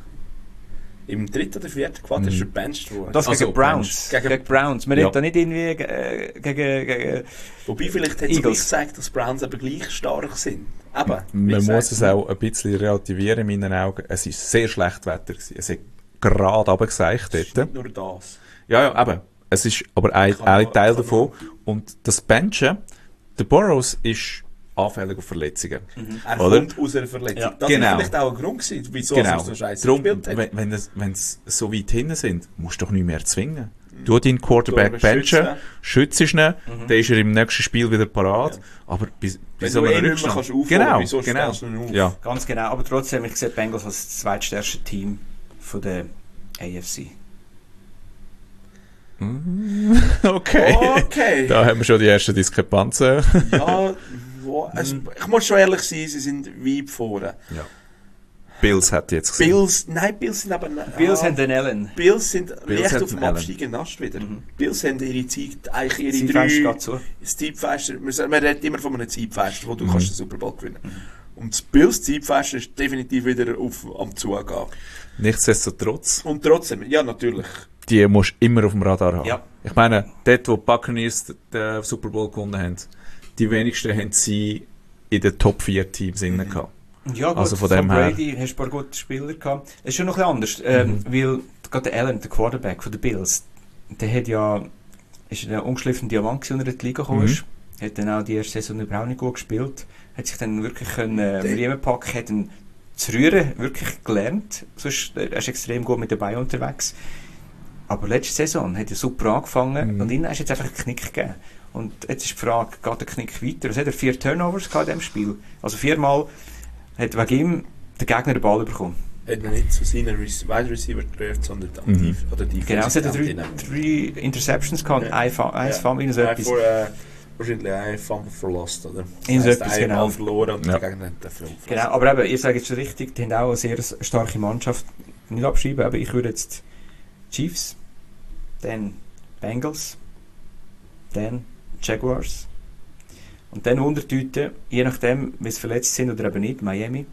Im dritten oder vierten Quartal Mhm. ist er benched worden. Das Also, gegen Browns. Gegen- Gegen, Browns. Man Ja. redet da nicht irgendwie äh, gegen, gegen... Wobei vielleicht hat es Eagles. gezeigt, dass die Browns aber gleich stark sind. Aber, wie Man gesagt, muss es auch ein bisschen relativieren in meinen Augen. Es war sehr schlecht Wetter gewesen. Es hat gerade runtergeseicht es ist dort. nicht nur das. Ja, ja, eben. Es ist aber ein, Kann ein man- Teil kann davon. Und das Benchen, der Burrows ist anfällig auf Verletzungen. Mhm. Er Oder? kommt aus einer Verletzung. Ja. Das Genau. war vielleicht auch ein Grund gewesen, wieso Genau. er so scheiße Drum, gespielt hat. wenn, wenn, es, wenn es so weit hinten sind, musst du doch nicht mehr zwingen. Du deinen Quarterback Du benchen, schützen. schützt ihn, dann ist er im nächsten Spiel wieder parat. Ja. Aber bis, Wenn bis du so eh einem nicht mehr Rückstand- kannst aufholen, genau, wieso genau. stellst du ihn auf? Ja. Ganz genau, aber trotzdem, ich sehe die Bengals als das zweitstärkste Team von der A F C. Okay. Okay. Da haben wir schon die ersten Diskrepanzen. Ja, wo, also, ich muss schon ehrlich sein, sie sind weit vorne. Bills hat jetzt gesehen. Bills, nein, Bills sind aber... Bills ah, haben den Allen. Bills sind Bills leicht hat auf dem den Allen. absteigenden Ast wieder. Bills haben ihre Zeit, eigentlich ihre Sie drei... fängst gerade zu. Das Zeitfenster, man, man redet immer von einem Zeitfenster, wo du kannst den Super Bowl gewinnen kannst. Und das Bills Zeitfenster ist definitiv wieder auf, am Zugehen. Nichtsdestotrotz, Und trotzdem, ja natürlich. die musst du immer auf dem Radar haben. Ja. Ich meine, dort, wo die Buccaneers den Super Bowl gewonnen haben, die wenigsten haben sie in den Top vier Teams mhm. innen gehabt. Ja, gut, Also von von dem her- Brady hast du ein paar gute Spieler gehabt. Es ist schon noch ein bisschen anders, ähm, weil gerade der Allen, der Quarterback von den Bills, der hat ja, ist ein ungeschliffener Diamant gewesen, als er in die Liga gekommen Mhm. ist. Hat dann auch die erste Saison überhaupt nicht gut gespielt. Hat sich dann wirklich können, äh, Der- Riemen packen, hat ihn zu rühren, wirklich gelernt. Sonst, äh, er ist extrem gut mit den Beinen unterwegs. Aber letzte Saison hat er super angefangen Mhm. und innen hast jetzt einfach einen Knick gegeben. Und jetzt ist die Frage, geht der Knick weiter? Also hat er vier Turnovers gehabt in diesem Spiel. Also viermal hat wegen ihm der Gegner den Ball bekommen. Hat er nicht zu seinen Rec- Wide Receiver getroffen, sondern an Mhm. die oder die Genau, es hat drei, drei Interceptions gehabt und Ja. ein Fa- ein Ja. Fumble, so Ja, etwas. vor, äh, wahrscheinlich ein Fumble verlost, oder? In so Das heisst, etwas, einmal genau. verloren und Ja. der Gegner hat den Film Genau, aber eben, ihr sagt jetzt schon richtig, die haben auch eine sehr starke Mannschaft. Nicht abschreiben, aber ich würde jetzt Chiefs, dann Bengals, dann Jaguars und dann Untertüte, je nachdem, wie sie verletzt sind oder eben nicht, Miami.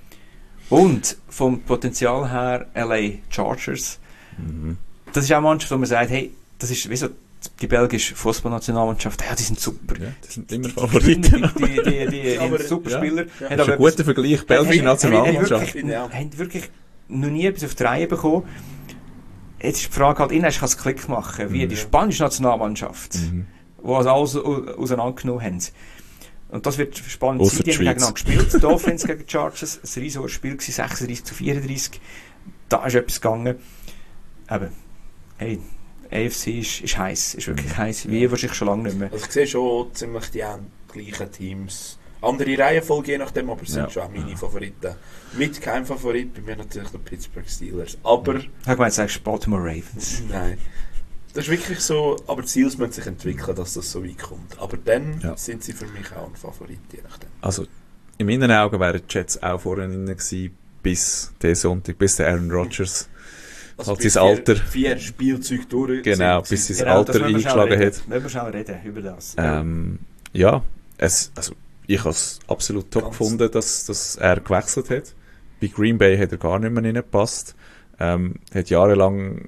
Und vom Potenzial her L A Chargers. Mhm. Das ist auch eine Mannschaft, wo man sagt, hey, das ist wie so die belgische Fußballnationalmannschaft, ja, die sind super. Ja, die sind immer Die Favoriten. gewinnen, Die, die, die, die, die Aber- haben Superspieler. ja. haben Das ist aber ein guter Vergleich, belgische haben- Nationalmannschaft. Haben, haben, Ja. wirklich, haben wirklich noch nie etwas auf die Reihe bekommen. Jetzt ist die Frage halt, innen kannst du Klick machen, wie Mhm. die spanische Nationalmannschaft, Mhm. die also alles au- auseinandergenommen haben. Und das wird spannend Ausser sein. Die die haben Schweiz. gegeneinander gespielt, die Dolphins gegen die Chargers. Ein riesiges Spiel gewesen, sechsunddreißig zu vierunddreißig. Da ist etwas gegangen. Eben, hey, A F C ist, ist heiß, ist wirklich heiß, wie wahrscheinlich schon lange nicht mehr. Also ich sehe schon ziemlich die gleichen Teams. Andere Reihenfolge je nachdem, aber es sind Ja. schon auch meine Favoriten. Mit kein Favorit, bei mir natürlich die Pittsburgh Steelers. Aber Ich habe gemeint, sagst du Baltimore Ravens. nein. Das ist wirklich so, aber die Ziele müssen sich entwickeln, dass das so weit kommt. Aber dann Ja. sind sie für mich auch ein Favorit, je nachdem. Also, in meinen Augen wären die Jets auch vorne drin gewesen, bis den Sonntag, bis der Aaron Rodgers Also halt bis sein Alter, Vier, vier Spielzeuge durch genau, sind, bis sind sein Genau, Alter das müssen wir schnell eingeschlagen reden. hat. Müssen wir schnell reden über das. Ähm, ja, es, also, ich habe es absolut top Ganz- gefunden, dass, dass er gewechselt hat. Bei Green Bay hat er gar nicht mehr reingepasst. Ähm, hat jahrelang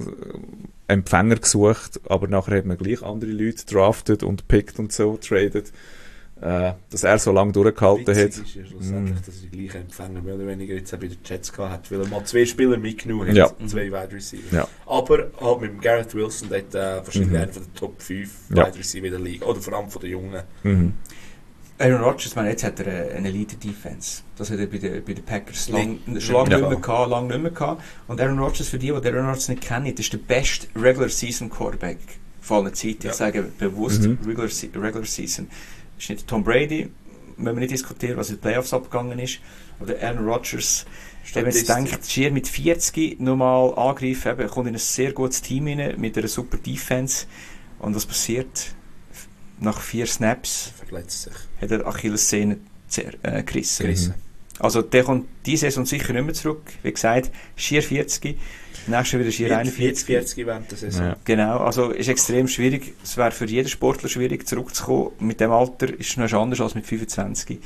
äh, Empfänger gesucht, aber nachher hat man gleich andere Leute draftet und pickt und so, traded. Äh, dass er so lange durchgehalten hat. Witzig ist ja schlussendlich, dass er die gleichen Empfänger mehr oder weniger jetzt auch bei den Jets gehabt hat, weil er mal zwei Spieler mitgenommen hat, Ja. zwei Wide Receiver. Ja. Aber halt mit dem Garrett Wilson, der hat äh, wahrscheinlich Mhm. einer von den Top fünf Ja. Wide Receiver in der Liga, oder vor allem von den Jungen. Mhm. Aaron Rodgers, ich meine, jetzt hat er eine- eine Elite-Defense. Das hat er bei den, bei den Packers lang, Nicht- schon lange ja. nicht mehr gehabt, lange nicht mehr gehabt. Und Aaron Rodgers, für die, die Aaron Rodgers nicht kennen, ist der beste Regular-Season-Quarterback von allen Zeiten. Ja. Ich sage bewusst Mhm. Regular, Se- Regular Season. Ist nicht Tom Brady, müssen wir nicht diskutieren, was in den Playoffs abgegangen ist. Oder Aaron Rodgers, wenn man jetzt Statistik. denkt, Schier mit vierzig nochmal angreifen, eben, er kommt in ein sehr gutes Team rein, mit einer super Defense. Und was passiert? Nach vier Snaps Verletzt sich. hat er Achillessehne zer- äh, gerissen. Gerissen. Also der kommt diese Saison sicher nicht mehr zurück. Wie gesagt, schier vierzig, nächstes wieder schier einundvierzig. vierzig während der Saison. Ja. Genau, also ist extrem schwierig. Es wäre für jeden Sportler schwierig zurückzukommen. Mit dem Alter ist es noch anders als mit fünfundzwanzig.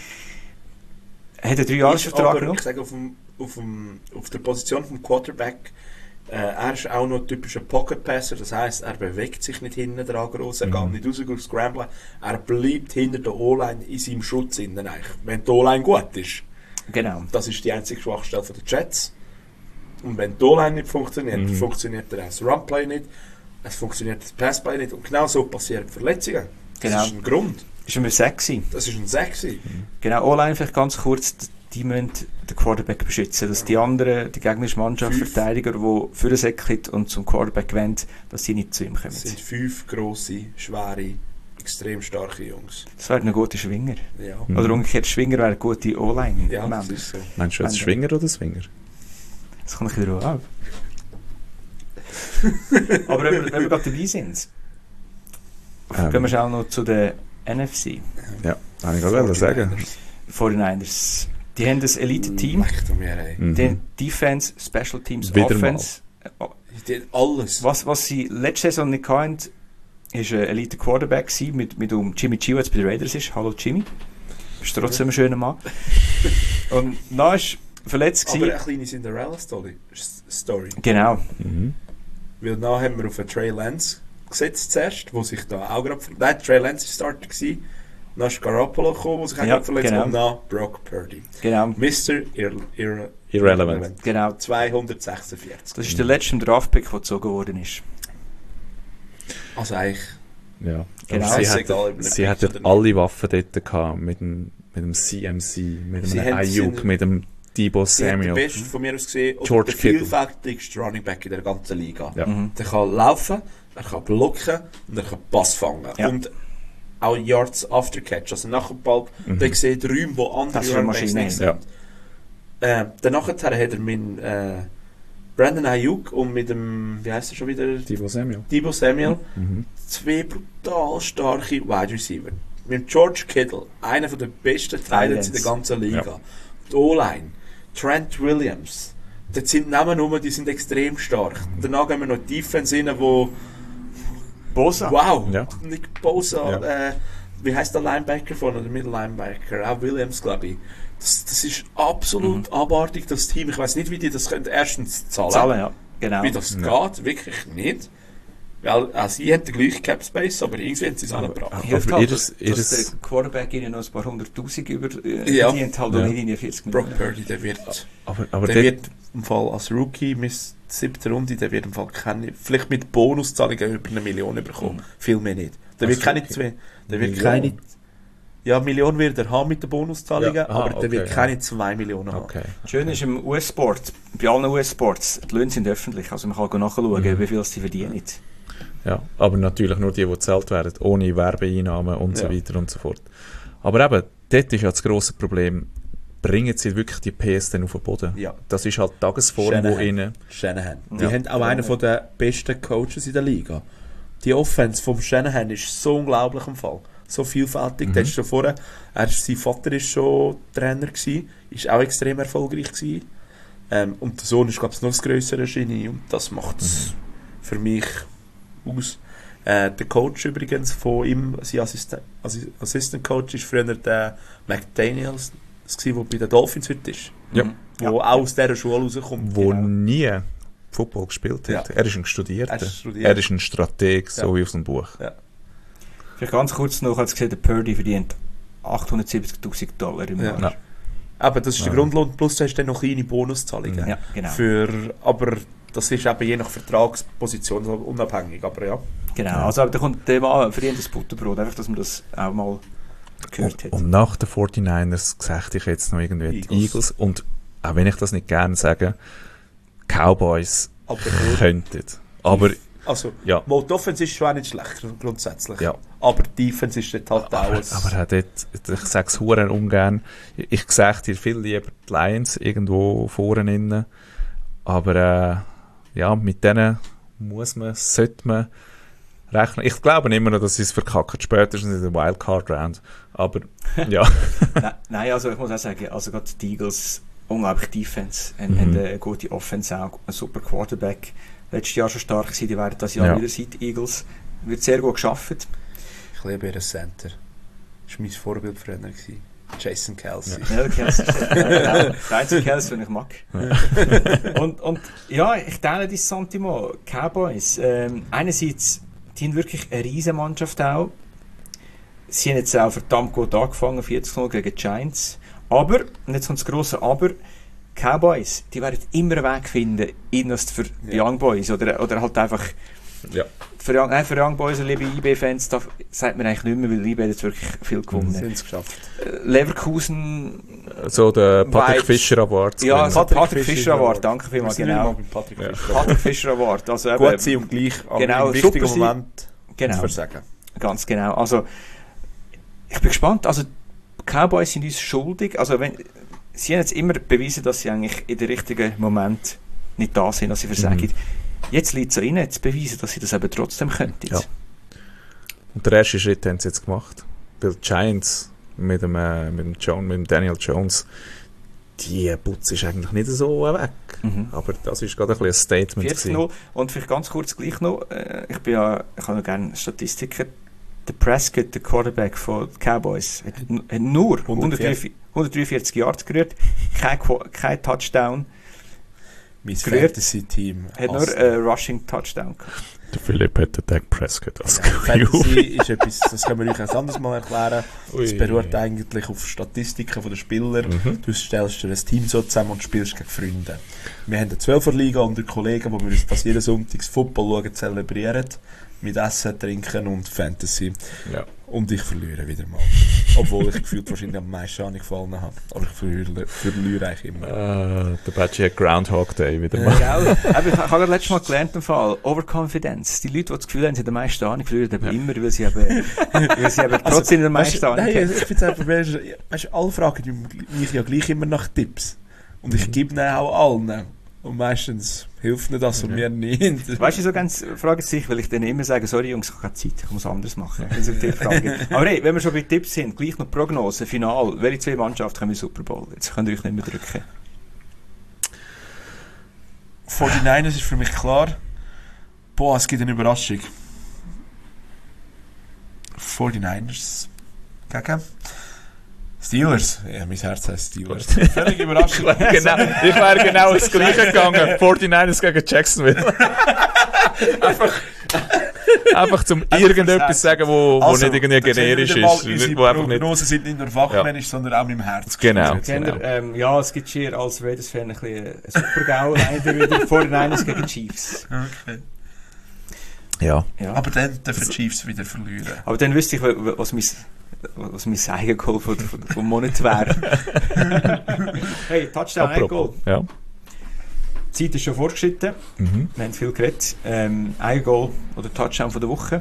Er hat einen Dreijahresvertrag aber genommen. ich sage, auf, dem, auf, dem, auf der Position des Quarterback, äh, er ist auch noch ein typischer Pocket-Passer, das heisst, er bewegt sich nicht hinten dran groß, er Mhm. geht nicht raus, geht scramblen, er bleibt hinter der O-Line in seinem Schutz innen eigentlich, wenn die O-Line gut ist. Genau. Das ist die einzige Schwachstelle der Jets. Und wenn die O-Line nicht funktioniert, Mhm. funktioniert das Run-Play nicht, es funktioniert das Pass-Play nicht und genau so passieren Verletzungen. Genau. Das ist ein Grund. Ist immer sexy. Das ist ein Sexy. Genau, O-Line vielleicht ganz kurz, die müssen den Quarterback beschützen, dass die anderen, die gegnerische Mannschaft, Fünf. Verteidiger, die für den Säckchen und zum Quarterback wollen, dass sie nicht zu ihm kommen. Das sind fünf grosse, schwere, extrem starke Jungs. Das wäre ein guter Schwinger. Ja, Mhm. Oder umgekehrt, Schwinger wäre eine gute O-Line. ja Mann. das ist so. Meinst du jetzt Wenn- Schwinger oder Swinger? Das kommt ein bisschen drauf ab. Aber wenn wir, wenn wir gerade dabei sind, Ähm, gehen wir schnell noch zu der N F C. Ja, kann ich gerade sagen. forty-niners. Die haben das Elite-Team, Leck du mir, ey. Mhm. den Defense, Special Teams, Wieder Offense. Äh, Die haben alles. Was, was sie letzte Saison nicht hatten, ist ein Elite Quarterback gewesen, mit, mit um Jimmy G, der jetzt bei den Raiders ist. Hallo Jimmy. Bist trotzdem ein schöner Mann. Und dann ist verletzt Aber gewesen. eine kleine Cinderella-Story. Story. Genau. Mhm. Weil dann haben wir auf einen Trey Lance gesetzt zuerst, wo sich da auch gerade... Nein, Trey Lance war Starter gewesen. Dann ist Garoppolo gekommen, der sich auch Ja, gerade verletzt genau. hat. Und dann Brock Purdy. Genau. Mister Ir Ir Irrelevant. Genau. zweihundertsechsundvierzig. Das ist der letzte im Draftpick, der gezogen worden ist. Also eigentlich... Ja. Genau. Aber sie Ist hat, egal, ob man sie pickt hat ja oder nicht. alle Waffen dort gehabt, mit dem, mit dem C M C, mit Sie dem haben- Ayuk, sie- mit dem Debo Sie hat den Samuel. besten von mir aus gesehen, oder George der Kittle. vielfältigste Running Back in der ganzen Liga. Ja. Mhm. Der kann laufen, er kann blocken und er kann Pass fangen. Ja. Und auch Yards after Catch, also nach dem Ball, Mhm. der sieht Räume, wo andere Das ist eine Running Backs Maschine. nicht Ja. sind. Äh, danach hat er mit äh, Brandon Ayuk und mit dem, wie heißt er schon wieder? Debo Samuel. Debo Samuel, Mhm. zwei brutal starke Wide Receiver. Mit George Kittle, einer der besten Titans in der ganzen Liga. Ja. Die O-Line, Trent Williams. Das sind Namen rum, die sind extrem stark. Danach gehen wir noch die Defense rein, wo Bosa. wow, Ja. Nick Bosa, Ja. äh, wie heißt der Linebacker von der Middle Linebacker? Auch Williams, glaube ich. Das, das ist absolut abartig, das Team. Ich weiß nicht, wie die das können. Erstens zahlen. Zahlen, ja. Genau. Wie das Ja. geht, wirklich nicht. Weil auch sie haben den gleichen Cap Space, aber irgendwie haben sie es angebracht. Hilft Aber halt, ihres- dass, ihres- dass der Quarterback ihnen noch ein paar hunderttausend über äh, Ja. verdient halt Ja. und nicht in die vierzig Millionen. Brock Purdy, der wird, Aber, aber der dort, wird im Fall als Rookie bis siebte Runde, der wird im Fall keine, vielleicht mit Bonuszahlungen über eine Million bekommen. Viel mehr nicht. Der Als wird keine Rookie? zwei, der wird Million? keine, ja, Million wird er haben mit den Bonuszahlungen, Ja, aha, aber der okay, wird ja. keine zwei Millionen haben. okay. Schön ist im U S-Sport, bei allen U S-Sports, die Löhne sind öffentlich, also man kann nachschauen, Mhm. wie viel sie verdienen. Ja, aber natürlich nur die, die gezahlt werden, ohne Werbeeinnahmen und so Ja. weiter und so fort. Aber eben, dort ist ja das grosse Problem, bringen sie wirklich die P S dann auf den Boden? Ja. Das ist halt die Tagesform, Shanahan. wo ihnen... Shanahan. Die Ja. haben auch einen von den besten Coaches in der Liga. Die Offense vom Shanahan ist so unglaublich im Fall. So vielfältig. Mhm. Der ist schon vorher, er, sein Vater ist schon Trainer gewesen, ist auch extrem erfolgreich gewesen. Ähm, und der Sohn ist, glaube ich, noch das grössere Genie und das macht es für mich aus. Äh, der Coach übrigens von ihm, sein Assistent, Assi- Assistant Coach, ist früher der McDaniels, der bei den Dolphins heute ist. Ja. Mhm. Wo auch aus dieser Schule rauskommt. wo Genau. nie Football gespielt hat. Ja. Er ist ein Studierter. Er ist studiert. Er ist ein Strateg, so Ja. wie aus dem Buch. Vielleicht ganz kurz noch, als gesehen, der Purdy verdient achthundertsiebzigtausend Dollar im Ja. Jahr. Ja. Aber das ist der Ja. Grundlohn, plus du hast dann noch kleine Bonuszahlungen. Mhm. Ja, genau. Für, aber das ist eben je nach Vertragsposition so unabhängig. Aber ja. genau. Ja. Also aber da kommt der Mann verdient das Butterbrot, einfach, dass man das auch mal gehört hat. Und, und nach den forty-niners sagte ich jetzt noch irgendwie die Eagles. Eagles. Und auch wenn ich das nicht gerne sage, Cowboys Aber könnten. Aber also, ja, mal, die Offense ist schon auch nicht schlecht, grundsätzlich. ja. Aber die Defense ist dort halt auch Aber, ein... aber auch dort, ich sage es verdammt ungern, ich sage dir viel lieber die Lions irgendwo vorne innen. Aber äh, ja, mit denen muss man, sollte man rechnen. Ich glaube immer noch, dass sie es verkacken, spätestens in der Wildcard-Round. Aber ja. Nein, nein, also ich muss auch sagen, also gerade die Eagles, unglaublich Defense, haben, Mhm. haben eine gute Offense auch, ein super Quarterback. Letztes Jahr schon stark gewesen, die werden das Jahr Ja. wieder sein, die Eagles. Wird sehr gut geschafft. Ich liebe ihren Center. Das war mein Vorbild früher. gewesen. Jason Kelsey. Ja, der Kelsey. Ja, genau. Der einzige Kelsey, den ich mag. und, und ja, ich teile dieses Sentiment. Cowboys, ähm, einerseits, die haben wirklich eine riesen Mannschaft auch. Sie haben jetzt auch verdammt gut angefangen, vierzig null gegen die Giants. Aber, und jetzt kommt das grosse Aber, Cowboys, die werden immer einen Weg finden, irgendwas für die Ja. Young Boys oder, oder halt einfach Ja. Für Young, nein, für Young Boys und liebe I B-Fans, da sagt man eigentlich nicht mehr, weil I B hat jetzt wirklich viel gewonnen. Sie haben es geschafft. Leverkusen... So der Patrick Vibes. Fischer Award. Ja, gewinnen. so Patrick, Patrick Fischer Fischer Award, Award. danke vielmals, Wir sind immer genau. mal bei Patrick Ja. Fischer. Patrick Fischer Award, also eben, Gut sein und gleich, aber genau, im richtigen super sein. Moment Genau. versagen. Ganz genau. Also, ich bin gespannt. Also, die Cowboys sind uns schuldig. Also, wenn, sie haben jetzt immer bewiesen, dass sie eigentlich in den richtigen Moment nicht da sind, dass sie versagen. Mhm. Jetzt liegt es an ihnen, zu beweisen, dass sie das eben trotzdem könnten. Ja. Und der erste Schritt haben sie jetzt gemacht. Weil die Giants mit dem, äh, mit dem, John, mit dem Daniel Jones, die Putz ist eigentlich nicht so weg. Mhm. Aber das ist gerade ein bisschen ein Statement vierzig gewesen. null. Und vielleicht ganz kurz gleich noch, äh, ich bin ja, ich habe noch gerne Statistiken. Der Prescott, der Quarterback von den Cowboys, hat, hat nur hundertdreiundvierzig Yards gerührt, kein, kein Touchdown, Mein Gerührt. Fantasy-Team. hat nur einen Rushing Touchdown gehabt. Der Philipp hat den Dak Prescott als Ja, Q B. Fantasy ist etwas, das können wir euch ein anderes Mal erklären. Ui. Es beruht eigentlich auf Statistiken der Spieler. Mhm. Du stellst dir ein Team so zusammen und spielst gegen Freunde. Wir haben eine Zwölfer-Liga unter Kollegen, wo wir uns das jeden Sonntag Football schauen, zelebrieren. Mit Essen, Trinken und Fantasy. Ja. Und ich verliere wieder mal. Obwohl ich gefühlt wahrscheinlich am meisten auch nicht gefallen habe. Aber ich verliere, verliere eigentlich immer. Äh, der Badge hat Groundhog Day wieder mal. Gell? Aber ich ich habe letztes Mal gelernt, im Fall, Overconfidence. Die Leute, die das Gefühl haben, sie haben den meisten Ahnung, verlieren aber immer, weil sie eben, weil sie eben trotzdem den meisten Ahnung Nein, haben. ich finde es einfach, weißt du, weißt du, alle fragen mich ja gleich immer nach Tipps. Und ich gebe ihnen auch allen. Und meistens hilft ihnen das und mir nicht. Weißt du, so ganz fragen sie sich, weil ich dann immer sage, sorry Jungs, ich habe keine Zeit, ich muss anders machen. Wenn sie einen Tipp fragen. Aber hey, wenn wir schon bei Tipps sind, gleich noch Prognose, Final, welche zwei Mannschaften kommen in den Super Bowl? Jetzt könnt ihr euch nicht mehr drücken. forty-niners ist für mich klar. Boah, es gibt eine Überraschung. forty-niners gegen Steelers. Ja, mein Herz heißt Steelers. Völlig überraschend. Genau, ich wäre genau das Gleiche gegangen. forty-niners gegen Jacksonville. einfach, einfach zum irgendetwas sagen, wo, wo Also, nicht irgendwie da sehen wir generisch wieder mal, ist. Unsere Wo einfach nicht, Prognosen sind nicht nur fachmännisch, sondern auch mit dem Herz. Genau. gespielt. Kennt ihr, ähm, ja, es gibt hier als Raiders-Fan ein bisschen ein Super-GAU, leider wieder forty-niners gegen Chiefs. Okay. ja. Ja. Aber dann dürfen die Chiefs wieder verlieren. Aber dann wüsste ich, was mein, was mein Eigengoal von, von, vom Monat wäre. Hey, Touchdown, ein Goal. Ja. Die Zeit ist schon fortgeschritten. Mhm. Wir haben viel geredet. Ähm, ein Goal oder Touchdown von der Woche.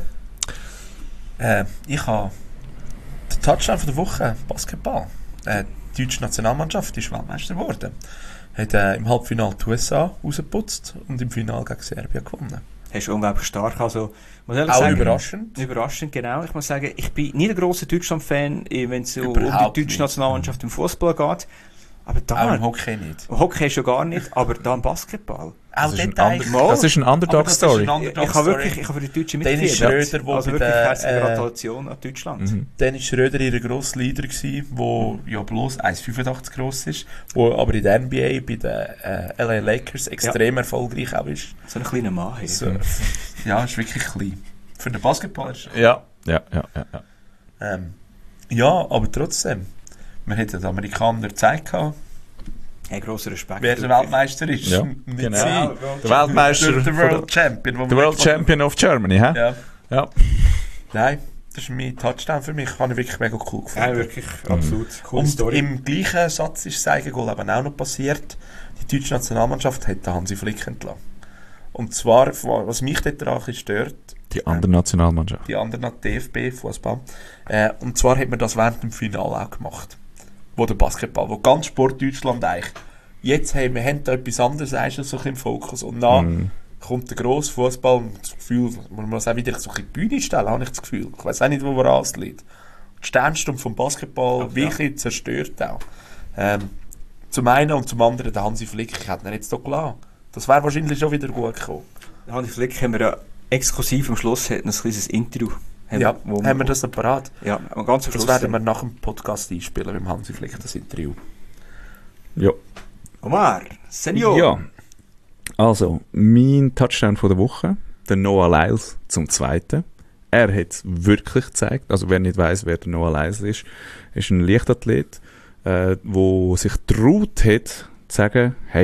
Äh, ich habe den Touchdown von der Woche, Basketball. Äh, die deutsche Nationalmannschaft ist Weltmeister geworden. Hat äh, im Halbfinale die U S A rausgeputzt und im Finale gegen Serbien gewonnen. Hast du unglaublich stark. Also, muss ehrlich Auch sagen, überraschend. Überraschend, genau. Ich muss sagen, ich bin nicht ein grosser Deutschland-Fan, wenn es um Überhaupt die deutsche nicht. Nationalmannschaft im Fußball geht. Aber Auch im da, Hockey nicht. Hockey schon gar nicht, aber da im Basketball. Auch Das ist, ein dort Under- Mal. das ist eine Underdog-Story. Ich habe wirklich, ich habe für die Deutschen Dennis mitgefiebert. Schröder, wo Also bei wirklich der, herzliche äh, Gratulation an Deutschland. Mhm. Dennis Schröder ihr grosser Leader gsi, wo ja bloß eins Komma fünfundachtzig gross ist, wo aber in der N B A bei den äh, L A Lakers extrem erfolgreich auch ist. So ein kleiner Mann. Hey. So, ja, ist wirklich klein. Für den Basketball ist Ja. Ja, ja, ja, ja. ähm, ja, aber trotzdem. Man hätte den Amerikanern gezeigt, Hey, grosser Respekt. wer der Weltmeister ist. Ja, Nicht genau. sie. Der Weltmeister, Der, der von World Champion. wo der wir World nicht- Champion of Germany, hä? Ja. Ja. Nein, das ist mein Touchdown für mich. Habe ich wirklich mega cool gefunden. Ja, wirklich, absolut. Coole Und Story. im gleichen Satz ist das Eigengoal eben auch noch passiert. Die deutsche Nationalmannschaft hat den Hansi Flick entlassen. Und zwar, was mich dort daran ein bisschen stört, Die andere Nationalmannschaft. die anderen D F B-Fußball, äh, und zwar hat man das während dem Finale auch gemacht. Wo der Basketball, wo ganz Sport Deutschland eigentlich, jetzt haben wir haben da etwas anderes als so ein bisschen im Fokus. Und dann Mhm. kommt der grosse Fußball und das Gefühl, man muss auch wieder so ein bisschen die Bühne stellen, habe ich das Gefühl. Ich weiß auch nicht, wo woran es liegt. Die Sternstunde vom Basketball Ja, wirklich zerstört auch. Ähm, zum einen und zum anderen der Hansi Flick, ich hätte ihn jetzt hier gelassen. Das wäre wahrscheinlich schon wieder gut gekommen. Hansi Flick haben wir ja exklusiv am Schluss hat ein kleines Interview. Haben, Ja, wo haben wir das noch parat? Ja, am ganz am Das Schluss. werden wir nach dem Podcast einspielen, mit dem Hansi Flick, das Interview. Ja. Omar, Senior. Ja. Also, mein Touchdown von der Woche, der Noah Lyles zum Zweiten. Er hat es wirklich gezeigt. Also, wer nicht weiss, wer der Noah Lyles ist, ist ein Leichtathlet, äh, wo sich getraut hat, zu sagen, hey,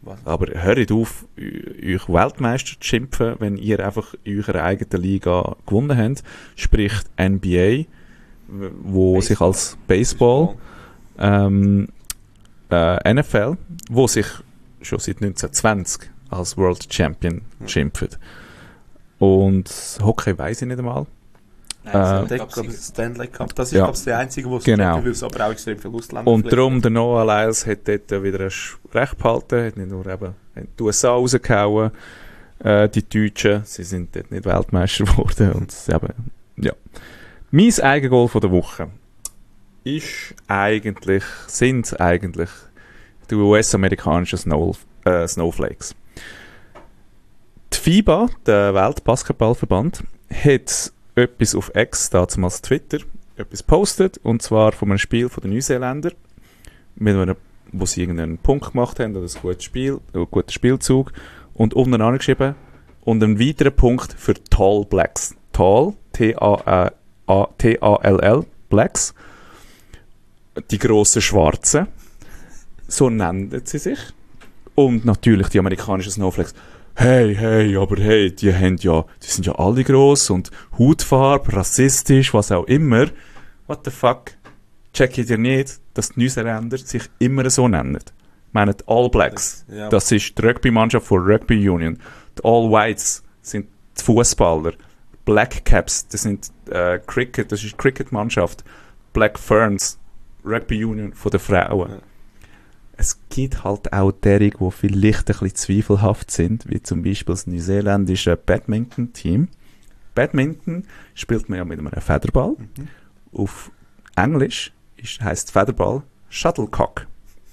Was? Aber hört auf, eu- euch Weltmeister zu schimpfen, wenn ihr einfach in eurer eigenen Liga gewonnen habt. Sprich N B A, w- wo Baseball. sich als Baseball, ähm, äh, N F L, wo sich schon seit neunzehnhundertzwanzig als World Champion Mhm. schimpft. Und Hockey weiss ich nicht einmal. Nein, Äh, Ich glaube, Stanley Cup. Das ist, Ja. glaube ich, der einzige, wo es Genau. gibt, weil es aber auch extrem viele Ausländer Und vielleicht- darum, der Noah Lyles hat dort wieder ein Sch- Recht behalten, hat nicht nur eben hat die U S A rausgehauen, äh, die Deutschen, sie sind dort nicht Weltmeister geworden. Und eben, ja. Mein Eigengoal von der Woche ist eigentlich, sind eigentlich die U S-amerikanischen Snow, äh, Snowflakes. Die FIBA, der Weltbasketballverband, hat etwas auf X, damals Twitter, etwas postet, und zwar von einem Spiel von den Neuseeländern, mit einem, wo sie irgendeinen Punkt gemacht haben, oder ein gutes Spiel, einen guten Spielzug, und unten angeschrieben, und einen weiteren Punkt für Tall Blacks. Tall, T A L L, Blacks, die grossen Schwarzen, so nennen sie sich. Und natürlich die amerikanischen Snowflakes. Hey, hey, aber hey, die haben ja, die sind ja alle gross und Hautfarbe, rassistisch, was auch immer. What the fuck? Check ihr nicht, dass die Neuseeländer sich immer so nennen? Ich meine, die All Blacks, Ja. das ist die Rugby-Mannschaft von Rugby Union. Die All Whites sind die Fußballer. Black Caps, das sind äh, Cricket, das ist die Cricket-Mannschaft. Black Ferns, Rugby Union von den Frauen. Ja. Es gibt halt auch derige, die vielleicht ein bisschen zweifelhaft sind, wie zum Beispiel das neuseeländische Badminton-Team. Badminton spielt man ja mit einem Federball. Mhm. Auf Englisch ist, heisst Federball Shuttlecock.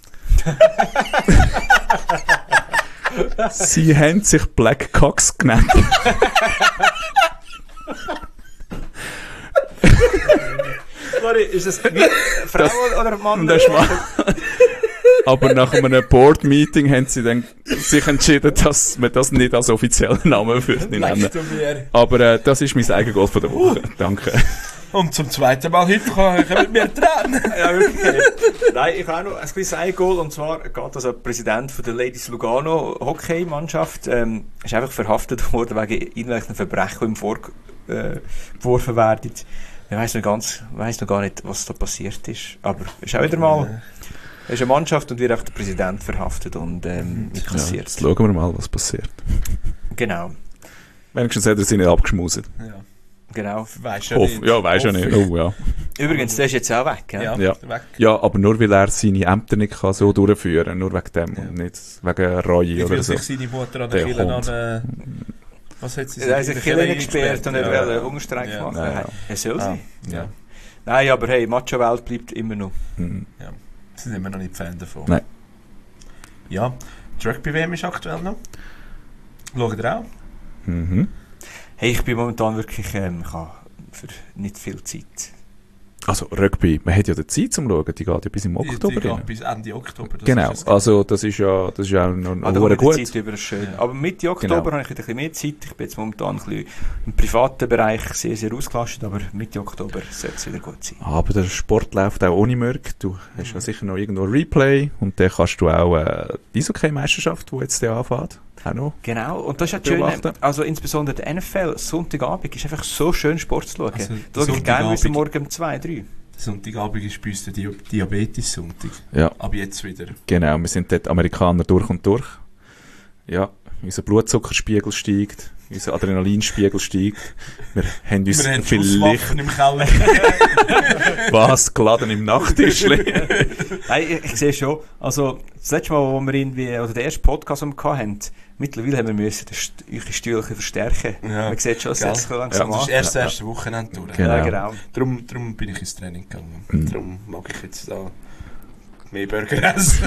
Sie haben sich Black Cocks genannt. Sorry, ist das Frau oder Mann? Das ist mal. Aber nach einem Board-Meeting haben sie dann sich entschieden, dass man das nicht als offiziellen Namen würde nennen. Leckst du mir. Aber äh, das ist mein Eigengoal von der Woche. Danke. Und zum zweiten Mal heute kann ich mit mir trennen. Ja, wirklich. Nein, ich habe auch noch ein kleines Eigengoal, und zwar geht das an den Präsident von der Ladies Lugano Hockey-Mannschaft. Ähm, ist einfach verhaftet worden wegen irgendwelchen Verbrechen, die ihm vorgeworfen werden. Ich weiss noch ganz, weiss noch gar nicht, was da passiert ist. Aber es ist auch wieder mal, es ist eine Mannschaft und wird auch der Präsident verhaftet und ähm, Ja, inkassiert. jetzt schauen wir mal, was passiert. Genau, Wenigstens hat er sie nicht abgeschmuset. Ja. genau. Weisst ja Hoff, nicht. ja, weisst ja Hoffe nicht. ich. Oh, ja. Übrigens, der ist jetzt auch weg, gell? Ja, Ja. weg. Ja, aber nur weil er seine Ämter nicht kann so durchführen, nur wegen dem Ja. und nicht wegen Reue Wie oder viel so. sich seine Mutter an Der der Kille an... Hund. Äh, was hat sie Er hat in sich der Kille Kille gesperrt und eingesperrt? hat Ja. einen Hungerstreik Ja. gemacht. Ja, ja. Er soll Ah, sein. ja. Nein, aber hey, Macho-Welt bleibt immer noch. Mhm. Sie sind wir noch nicht Fan davon. Nein. Ja, die Rugby-W M ist aktuell noch. Schaut ihr auch? Mhm. Hey, ich bin momentan wirklich, ähm, ich habe für nicht viel Zeit. Also Rugby, man hat ja die Zeit zum Schauen, die geht ja bis im Die- die Oktober geht rein. bis Ende Oktober. Das Genau, ist es. also das ist ja, das ist ja noch, noch Ah, da sehr habe ich die gut. Zeit über, das ist schön. Ja. Aber Mitte Oktober Genau. habe ich ein bisschen mehr Zeit. Ich bin jetzt momentan ein bisschen im privaten Bereich sehr, sehr ausgelastet, aber Mitte Oktober sollte es wieder gut sein. Aber der Sport läuft auch ohne Mörk. Du hast ja sicher noch irgendwo ein Replay und dann kannst du auch äh, die Eishockey-Meisterschaft, die jetzt dann anfängt, auch noch. Genau, und das ist ja das Schöne, Beobachten. also insbesondere der N F L, Sonntagabend ist einfach so schön Sport zu schauen. Also, da schaue ich gerne bis Sonntagabend- morgen um zwei, drei. Sonntagabend ist bei uns der Di- Diabetes-Sonntag. Ja, Ab jetzt wieder. genau. Wir sind dort Amerikaner durch und durch. Ja, unser Blutzuckerspiegel steigt, unser Adrenalinspiegel steigt. Wir haben uns Wir haben vielleicht Schusswaffen im Keller. was geladen im Nachttischli. Nein, ich, ich sehe schon, also das letzte Mal, wo wir irgendwie, oder der erste Podcast, den wir hatten, mittlerweile haben wir müssen den St- eure Stühle verstärken. Ja. Man sieht schon, es Gell? setzt so langsam Das an. ist erst das erste Wochenende durch. Genau. Ja, genau. Darum, darum bin ich ins Training gegangen. Mhm. Darum mag ich jetzt da mehr Burger essen.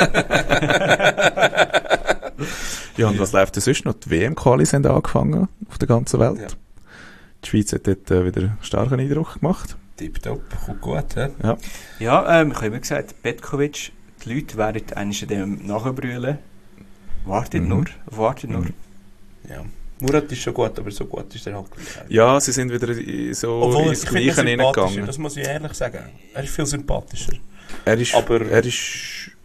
Ja, und was läuft denn sonst noch? Die W M-Qualis haben angefangen auf der ganzen Welt. Ja. Die Schweiz hat dort äh, wieder einen starken Eindruck gemacht. Tipptopp, kommt gut, he? Ja, ähm, ich habe immer gesagt, Petkovic, die Leute werden eigentlich dem nachbrüllen. Wartet Mhm. nur, wartet nur. Mhm. Ja. Murat ist schon gut, aber so gut ist er halt gleich. Ja, sie sind wieder i- so Obwohl, ins ich finde ihn Gleiche sympathischer, hineingegangen. das muss ich ehrlich sagen. Er ist viel sympathischer. Er ist, aber- er ist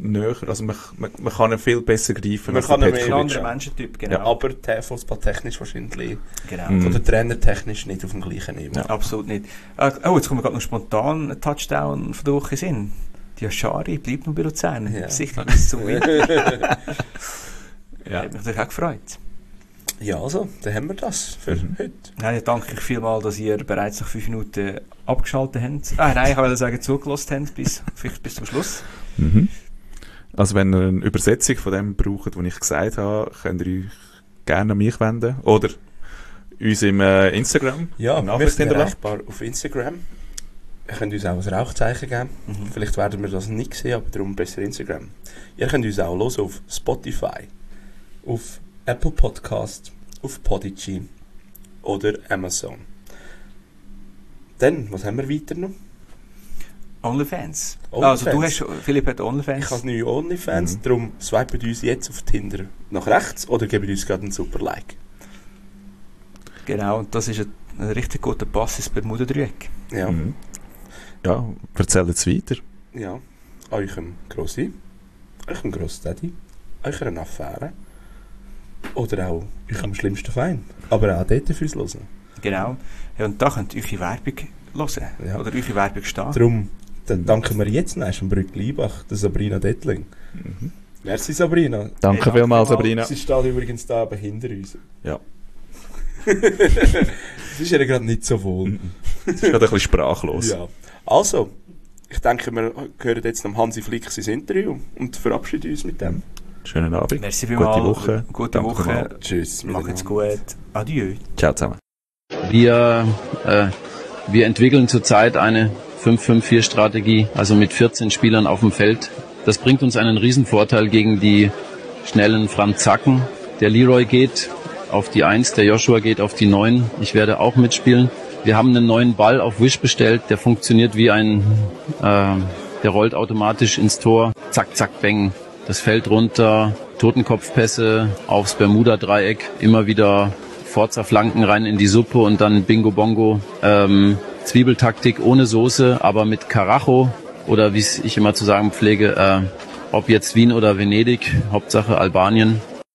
näher, also man, man, man kann ihn viel besser greifen Man als kann der ihn mehr- Ein Petkovic. anderer ja. Menschentyp, genau. Ja, aber der fußballtechnisch wahrscheinlich. genau. Mhm. Oder trainertechnisch nicht auf dem gleichen Niveau. Ja. Absolut nicht. Äh, oh, jetzt kommt mir gerade noch spontan ein Touchdown von der Woche in den Sinn. Die Aschari bleibt noch bei Luzern. Ja. Sicher bis zum Winter. Ja. Hat mich natürlich auch gefreut. Ja, also, dann haben wir das für Mhm. heute. Ja, ja, danke euch vielmals, dass ihr bereits nach fünf Minuten abgeschaltet habt. Ah, nein, ich wollte sagen, zugelassen habt bis, vielleicht bis zum Schluss. Mhm. Also wenn ihr eine Übersetzung von dem braucht, was ich gesagt habe, könnt ihr euch gerne an mich wenden. Oder uns im äh, Instagram Ja, eine wir Nachricht sind hinterlassen. erreichbar auf Instagram. Ihr könnt uns auch ein Rauchzeichen geben. Mhm. Vielleicht werden wir das nicht sehen, aber darum besser Instagram. Ihr könnt uns auch hören auf Spotify, auf Apple Podcast, auf Podigy oder Amazon. Dann, was haben wir weiter noch? OnlyFans. OnlyFans. Also du hast, Philipp hat OnlyFans. Ich habe neue OnlyFans, Mhm. darum swipet uns jetzt auf Tinder nach rechts oder gebt uns gerade einen super Like. Genau, und das ist ein, ein richtig guter Pass ins Bermuda-Dreieck. Ja, Mhm. Ja, erzählt es weiter. ja. Eurem Grossi, eurem Grossdaddy, eurer Affäre oder auch eurem schlimmsten Feind. Aber auch dort fürs Hören. Genau. Ja, und da könnt ihr eure Werbung hören. Ja. Oder eure Werbung stehen. Darum dann danken wir jetzt noch dem Brückli Liebach, der Sabrina Dettling. Mhm. Merci Sabrina. Danke Hey, vielmals, danke Sabrina. Sie steht übrigens da eben hinter uns. Ja. Es ist ihr gerade nicht so wohl. Mhm. Es ist gerade ein bisschen sprachlos. Ja. Also, ich denke, wir hören jetzt am Hansi Flick sein Interview und verabschieden uns mit dem. Schönen Abend. Merci Gute vielmals. Woche. Gute Danke Woche. vielmals. Tschüss. Macht's miteinander. gut. Adieu. Ciao zusammen. Wir, äh, wir entwickeln zurzeit eine fünf fünf vier Strategie, also mit vierzehn Spielern auf dem Feld. Das bringt uns einen Riesenvorteil gegen die schnellen Franz Zacken. Der Leroy geht auf die eins, der Joshua geht auf die neun. Ich werde auch mitspielen. Wir haben einen neuen Ball auf Wish bestellt, der funktioniert wie ein, äh, der rollt automatisch ins Tor. Zack, zack, bang. Das fällt runter, Totenkopfpässe aufs Bermuda-Dreieck, immer wieder Forza-Flanken rein in die Suppe und dann Bingo Bongo. Ähm, Zwiebeltaktik ohne Soße, aber mit Karacho oder wie ich immer zu sagen pflege, äh, ob jetzt Wien oder Venedig, Hauptsache Albanien.